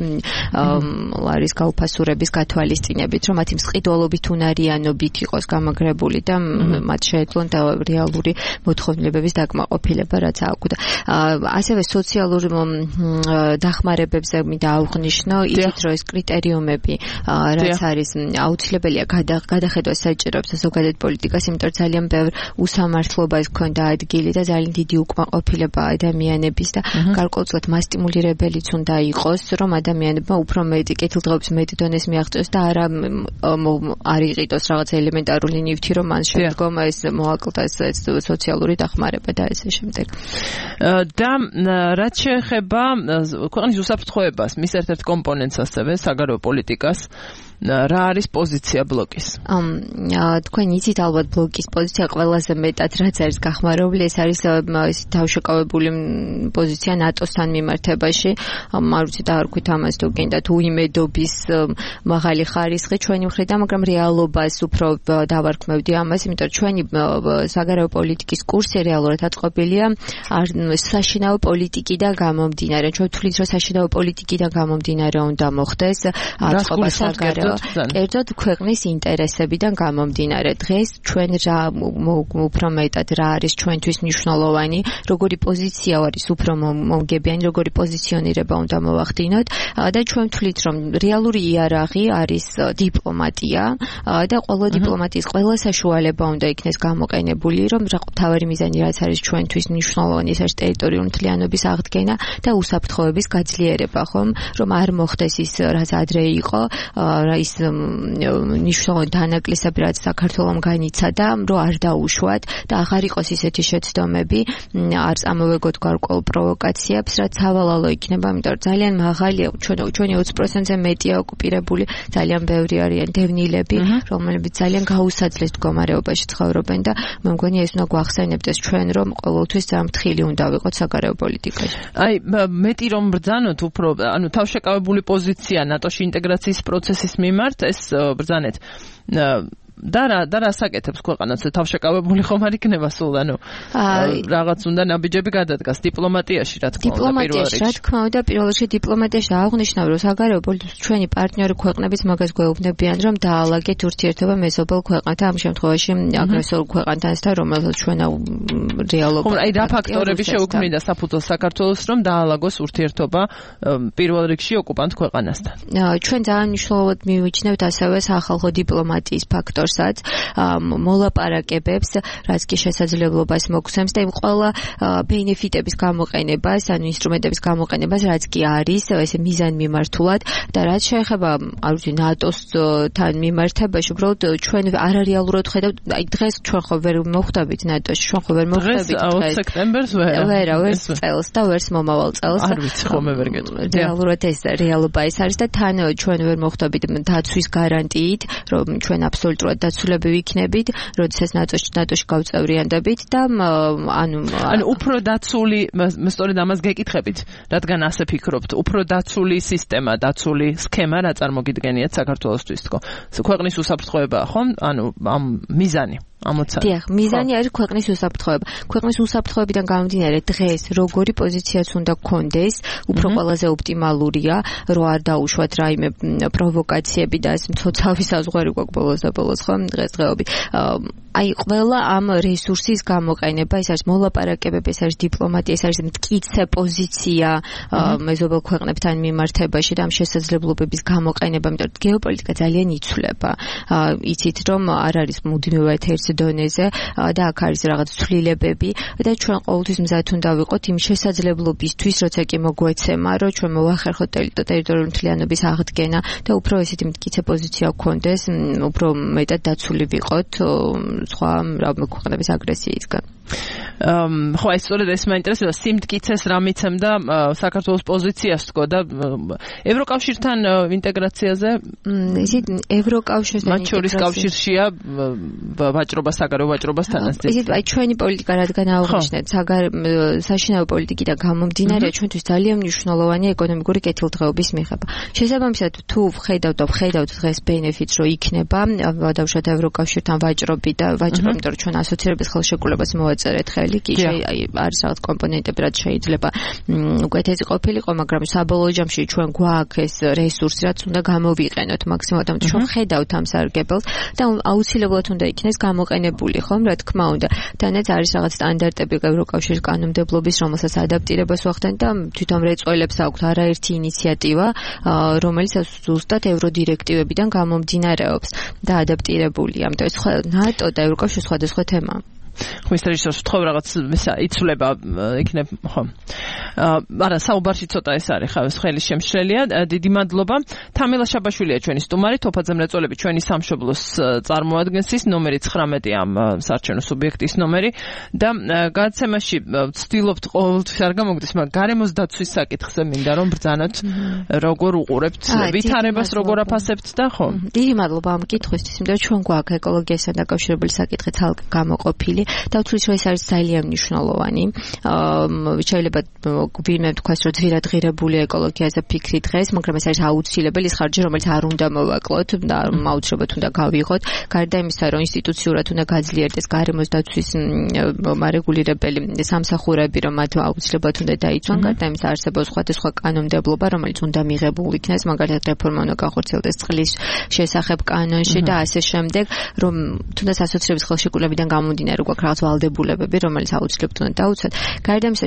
ლარის გაუფასურების გათვალისწინებით, რომ მათი მსყიდველობით უნარიანობით იყოს გამაგრებული და მათ შეეძლონ და რეალური მოთხოვნილებების დაკმაყოფილება, რაც აქვთ. ასევე სოციალურ დახმარებებზე მინდა აღვნიშნო, იცით რომ ეს კრიტერიუმები, რაც არის აუცილებელია გადახედვა საჭიროებს ზოგადად პოლიტიკას, იმიტომ რომ ძალიან ბევრ უსამართლობას ჰქონდა ადგილი და ძალიან დიდი უკმაყოფილება ადამიანების და გარკვეულწილად მასტიმულირებელიც უნდა იყოს, რომ ადამიანებმა უფრო მეტი კეთილდღეობის მეტ დონეს მიაღწიოს და არა არ იყიდოს რაღაც ელემენტარული ნივთი, რომ მან შემდგომ ეს მოაკლდეს ეს სოციალური დახმარება და ესე შემდეგ. და რაც შეეხება ქვეყნის უსაფრთხოებას, მის ერთ-ერთ კომპონენტს ასევე საგარეო პოლიტიკას, რა არის პოზიცია ბლოკის? თქვენ იცით ალბათ ბლოკის პოზიცია ყველაზე მეტად რაც არის გახმარებული, ეს არის თავშეკავებული პოზიცია ნატოსთან მიმართებაში. არ ვიცი და არ ვქვით ამას თუ გინდა თუ იმედობის მაღალი ხარისხი ჩვენი მხრიდან, მაგრამ რეალობას უფრო დავარქმევდი ამას, იმიტომ რომ ჩვენი საგარეო პოლიტიკის კურსი რეალურად აწყობილია საშინაო პოლიტიკიდან გამომდინარე. ჩვენ ვთვლით, რომ საშინაო პოლიტიკიდან გამომდინარე უნდა მოხდეს აწყობა საგარეო კერძოდ ქვეყნის ინტერესებიდან გამომდინარე. დღეს ჩვენ უფრო მეტად რა არის ჩვენთვის მნიშვნელოვანი, როგორი პოზიცია არის უფრო მომგებიანი, როგორი პოზიციონირება უნდა მოვახდინოთ და ჩვენ ვთვლით, რომ რეალური იარაღი არის დიპლომატია და ყველა დიპლომატიის ყველა საშუალება უნდა იქნეს გამოყენებული, რომ მთავარი მიზანი რაც არის ჩვენთვის მნიშვნელოვანი, ეს არის ტერიტორიული მთლიანობის აღდგენა და უსაფრთხოების გაძლიერება, ხომ? რომ არ მოხდეს ის, რაც ადრე იყო, ის ნიშნულოვანი დანაკლისები, რაც საქართველომ განიცადა, რომ არ დაუშვათ და აღარ იყოს ისეთი შეცდომები, არ წამოვეგოთ გარკვეულ პროვოკაციებს, რაც სავალალო იქნება, იმიტომ რომ ძალიან მაღალია, ჩვენი 20%-ზე მეტია ოკუპირებული, ძალიან ბევრი არიან დევნილები, რომლებიც ძალიან გაუსაძლეს მდგომარეობაში ცხოვრობენ და მე მგონი ეს უნდა გვახსენებდეს ჩვენ, რომ ყოველთვის ძალიან ფრთხილი უნდა ვიყოთ საგარეო პოლიტიკაში. აი, მეტი რომ ბრძანოთ უფრო, ანუ თავშეკავებული პოზიცია ნატოში ინტეგრაციის პროცესის მიმართ, ეს ბრძანეთ და რა საკეთებს ქვეყანას თავშეკავებული ხომ არ იქნება სულ, ანუ რაღაც უნდა ნაბიჯები გადადგას დიპლომატიაში, რა თქმა უნდა, დიპლომატიაში, რა თქმა უნდა, პირველ რიგში დიპლომატიაში აღნიშნავ, რომ საგარეო პოლიტიკის ჩვენი პარტნიორი ქვეყნებიც მაგას გვეუბნებიან, რომ დაალაგეთ ურთიერთობა მეზობელ ქვეყანთან, ამ შემთხვევაში აგრესორ ქვეყანთან, რომელსაც ჩვენ რეალობა. აი რა ფაქტორები შეუქმნიდა საფუძველს საქართველოს, რომ დაალაგოს ურთიერთობა პირველ რიგში ოკუპანტ ქვეყანასთან? ჩვენ ძალიან მნიშვნელოვნად მივიჩნევთ ასევე სახალხო დიპლომატიის ფაქტორს, მოლაპარაკებებს, რაც კი შესაძლებლობას მოგცემს და იმ ყველა ბენეფიტების გამოყენებას, ანუ ინსტრუმენტების გამოყენებას, რაც კი არის, ესე მიზანმიმართულად და რაც შეეხება, არ ვიცი, ნატოსთან მიმართებაში, უბრალოდ ჩვენ არარეალურად ხედავთ, აი დღეს ჩვენ ხო ვერ მოხვდებით ნატოში, ჩვენ ხო ვერ მოხვდებით დღეს 20 სექტემბერს ვერც წელს და ვერც მომავალ წელს. არ ვიცი, ხომ მე ვერ გეტყვი. რეალურად ეს რეალობა ეს არის და თან ჩვენ ვერ მოხვდებით დაცვის გარანტიით, რომ ჩვენ აბსოლუტურად დაცულები ვიქნებით, როდესაც ნატოში გავწევრიანდებით და ანუ უფრო დაცული, სწორედ ამას გეკითხებით, რადგან ასე ფიქრობთ, უფრო დაცული სისტემა, დაცული სქემა რა წარმოგიდგენიათ საქართველოსთვის თქო. ქვეყნის უსაფრთხოებაა, ხო? ანუ ამ მიზანი ამოცანა. დიახ, მიზანი არის ქვეყნის უსაფრთხოება. ქვეყნის უსაფრთხოებიდან გამომდინარე დღეს როგორი პოზიციაც უნდა გქონდეს, უფრო ყველაზე ოპტიმალურია, რომ არ დაუშვათ რაიმე პროვოკაციები და ეს მცოცავი საზღვარი გვაქვს ბოლოს და ბოლოს, ხო, დღესდღეობით. აი ყველა ამ რესურსის გამოყენება, ეს არის მოლაპარაკებები, ეს არის დიპლომატია, ეს არის მტკიცე პოზიცია მეზობელ ქვეყნებთან მიმართებაში და ამ შესაძლებლობების გამოყენება, იმიტომ რომ გეოპოლიტიკა ძალიან იცვლება. იცით რომ არ არის მუდმივად ერთ დონეზე და აქ არის რაღაც ცვლილებები და ჩვენ ყოველთვის მზად უნდა ვიყოთ იმ შესაძლებლობისთვის, როცა კი მოგვეცემა, რომ ჩვენ მოვახერხოთ ტერიტორიული მთლიანობის აღდგენა და უფრო ესეთი მტკიცე პოზიცია გქონდეს, უფრო მეტად დაცული ვიყოთ სხვა ქვეყნების აგრესიისგან. ხო, ეს სწორედ ეს მაინტერესებდა სიმტკიცეს რა მიცემდა საქართველოს პოზიციას თქო და ევროკავშირთან ინტეგრაციაზე ისეთ ევროკავშირთან მათ შორის კავშირშია ვაჭრობა საგარეო ვაჭრობასთანაც ისეთ აი ჩვენი პოლიტიკა რადგან აღვნიშნეთ საშინაო პოლიტიკიდან გამომდინარე ჩვენთვის ძალიან მნიშვნელოვანია ეკონომიკური კეთილდღეობის მიღება შესაბამისად თუ ვხედავთ დღეს ბენეფიტს რო იქნება დავუშვათ ევროკავშირთან ვაჭრობი და ვაჭრობა იმიტომ რომ ჩვენ ასოცირების ხელშეკრულებას მოვაწერეთ ხელი კი არის რაღაც კომპონენტები რაც შეიძლება უკეთესი ყოფილიყო მაგრამ საბოლოო ჯამში ჩვენ გვაქვს ეს რესურსი რაც უნდა გამოვიყენოთ მაქსიმალურად ამიტომ ჩვენ ხედავთ ამ სარგებელს და აუცილებლად უნდა იქნეს გამოყენებული ხომ რა თქმა უნდა თანაც არის რაღაც სტანდარტები ევროკავშირის კანონმდებლობის რომელსაც ადაპტირებას ვახდენ და თვითონ რეწველებს აქვთ არაერთი ინიციატივა რომელიც ზუსტად ევროდირექტივებიდან გამომდინარეობს და ადაპტირებულია ამიტომ ეს ნატო და ევროკავშირის სხვადასხვა თემაა ხმისტრაჟის სთხოვ რაღაც იცვლება იქნებ ხო არა საუბარში ცოტა ეს არის ხა ეს ხელის შემშლელია დიდი მადლობა თამილა შაბაშვილია ჩვენი სტუმარი თოფაძე მრეწველები ჩვენი სამშობლოს წარმოადგენს ის ნომერი 19 ამ საარჩევნო სუბიექტის ნომერი და გადაცემაში ვცდილობთ ყოველთვის არ გამოგდეს მაგრამ გარემოს დაცვის საკითხზე მინდა რომ ბრძანოთ როგორ უყურებთ ვითარებას როგორ აფასებთ და ხო დიდი მადლობა ამ კითხვისთვის იმიტომ ჩვენ გვაქვს ეკოლოგიასთან დაკავშირებული საკითხი თალკ გამოყოფილი და ვთვლით რომ ეს არის ძალიან მნიშვნელოვანი. შეიძლება ვინმე თქვას რომ ძვირადღირებული ეკოლოგიაზე ფიქრი დღეს, მაგრამ ეს არის აუცილებელი ხარჯი, რომელიც არ უნდა მოვაკლოთ და აუცილებლად უნდა გავიღოთ. გარდა იმისა, რომ ინსტიტუციურად უნდა გაძლიერდეს გარემოს დაცვის მარეგულირებელი სამსახურები, რომ მათ აუცილებლად უნდა დაიცვან, გარდა იმისა არსებობს სხვადასხვა კანონმდებლობა, რომელიც უნდა მიღებულ იქნეს, მაგალითად რეფორმა უნდა გავხორციელდეს წყლის შესახებ კანონში და ასე შემდეგ, რომ თუნდაც ასოცირების ხელშეკრულებიდან გამომდინარე გვაქვს რაღაც ვალდებულებები, რომელიც აუცილებლად უნდა დაუცვათ. გარდა ამისა,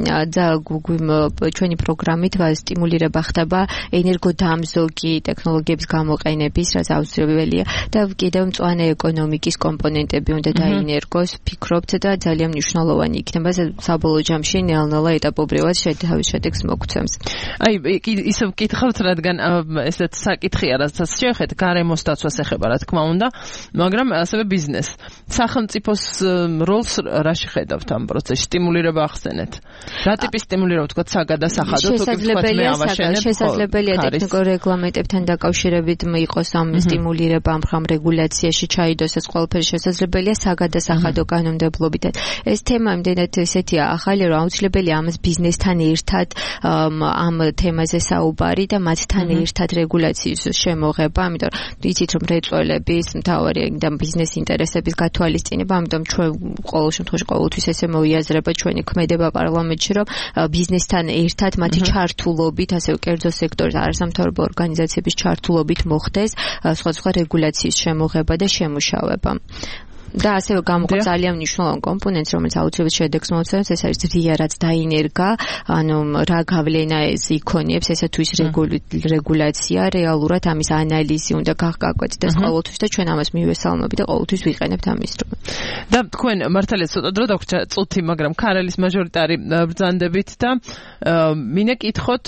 ჩვენი პროგრამით სტიმულირება ხდება ენერგოდამზოგი ტექნოლოგიების გამოყენების, რაც აუცილებელია და კიდევ მწვანე ეკონომიკის კომპონენტები უნდა დაინერგოს, ფიქრობთ და ძალიან მნიშვნელოვანი იქნება საბოლოო ჯამში ნელ-ნელა ეტაპობრივად თავის შედეგს მოგცემს. აი, ისე ვკითხავთ, რადგან ესეც საკითხია, რასაც შევხედეთ, გარემოს დაცვას ეხება, რა თქმა უნდა, მაგრამ ასევე ბიზნესს. სახელმწიფოს როლს რა შეხედავთ ამ პროცესში? სტიმულირება ახსენეთ. რა ტიპის სტიმულირება თქვა საგადასახადო, თუ კი თქვა მე ავაშენებ? შესაძლებელია ტექნიკურ რეგლამენტებთან დაკავშირებით იყოს ამ სტიმულირება ამ რეგულაციაში ჩაიდოს ეს ყველაფერი შესაძლებელია საგადასახადო კანონმდებლობით. ეს თემა იმდენად ესეთია ახალი, რომ აუცილებელია ამას ბიზნესთან ერთად ამ თემაზე საუბარი და მათთან ერთად რეგულაციის შემოღება, ამიტომ იცით რომ რეწველების მთავარი და ბიზნეს ინტერესების გათვალისწინება, ამიტომ ჩვენ ყოველ შემთხვევაში ყოველთვის ესე მოიაზრება ჩვენი ქმედება პარლამენტში, რომ ბიზნესთან ერთად მათი ჩართულობით, ასევე კერძო სექტორის არასამთავრობო ორგანიზაციების ჩართულობით მოხდეს სხვადასხვა რეგულაციის შემოღება და შემუშავება. და ასევე გამოყვა ძალიან მნიშვნელოვანი კომპონენტი, რომელიც აუცილებლად შედეგს მოცემს, ეს არის რია, რაც დაინერგა, ანუ რა გავლენა ეს იქონიებს, ესა თუ ის რეგულაცია, რეალურად ამის ანალიზი უნდა გაგვეცდეს ყოველთვის და ჩვენ ამას მივესალმები და ყოველთვის ვიყენებთ ამის დრო. და თქვენ მართალია ცოტა დრო დაგვრჩა წუთი, მაგრამ ქარელის მაჟორიტარი ბრძანდებით და მინე კითხოთ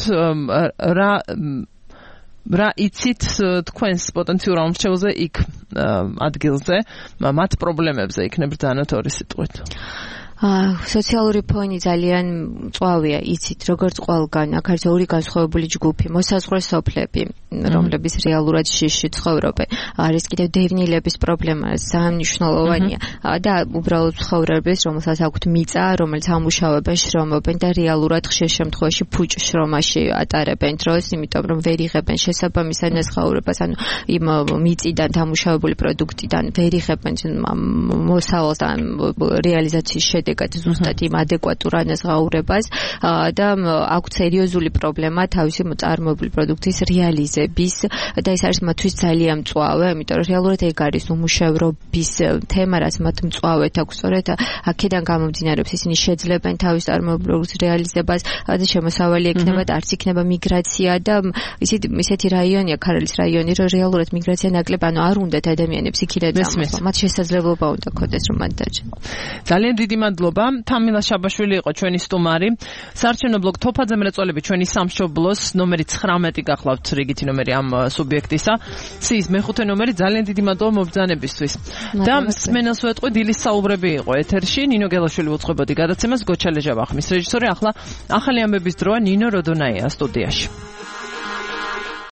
რა იცით თქვენს პოტენციურ ამრჩევლზე იქ ადგილზე, მათ პრობლემებზე იქნებ ბრძანოთ ორი სიტყვით. სოციალური ფონი ძალიან მწვავეა, იცით, როგორც ყველგან, აქ არის ორი განსხვავებული ჯგუფი, მოსაზღვრე სოფლები. რომლების რეალურად შიში ცხოვრობენ. არის კიდევ დევნილების პრობლემა, ძალიან მნიშვნელოვანია და უბრალოდ ცხოვრების, რომელსაც აქვთ მიწა, რომელიც ამუშავებენ, შრომობენ და რეალურად ხშირ შემთხვევაში ფუჭ შრომაში ატარებენ დროს, იმიტომ რომ ვერ იღებენ შესაბამის ანაზღაურებას, ანუ იმ მიწიდან დამუშავებული პროდუქტიდან ვერ იღებენ მოსავალს ან რეალიზაციის შედეგად ზუსტად იმ ადეკვატურ ანაზღაურებას და აქვთ სერიოზული პრობლემა თავისი წარმოებული პროდუქციის რეალიზების და ეს არის მათთვის ძალიან მწვავე, იმიტომ რომ რეალურად ეგ არის უმუშევრობის თემა, რაც მათ მწვავედ აქვს, სწორედ აქედან გამომდინარეობს ისინი შეძლებენ თავის წარმოებულ პროდუქტის რეალიზებას და შემოსავალი ექნება და არც იქნება მიგრაცია და ისეთი რაიონია ქარელის რაიონი, რომ რეალურად მიგრაცია ნაკლებ, ანუ არ უნდათ ადამიანებს იქიდან წამოსვლა, მათ შესაძლებლობა უნდა ქონდეს რომ მათ დაჭრენ. ძალიან დიდი მადლობა. თამილა შაბაშვილი იყო ჩვენი სტუმარი. საარჩევნო ბლოკ თოფაძე მრეწველები ჩვენი სამშობლოს ნომერი 19 გახლავთ რიგითი ნომერი ამ სუბიექტისა. ცის მეხუთე ნომერი. ძალიან დიდი მადლობა მობრძანებისთვის. და მსმენელს ვეტყვი დილის საუბრები იყო ეთერში. ნინო გელაშვილი უწყებოდი გადაცემას, გოჩა ლეჟავახმის რეჟისორი. ახლა ახალი ამბების დროა ნინო როდონაია სტუდიაში.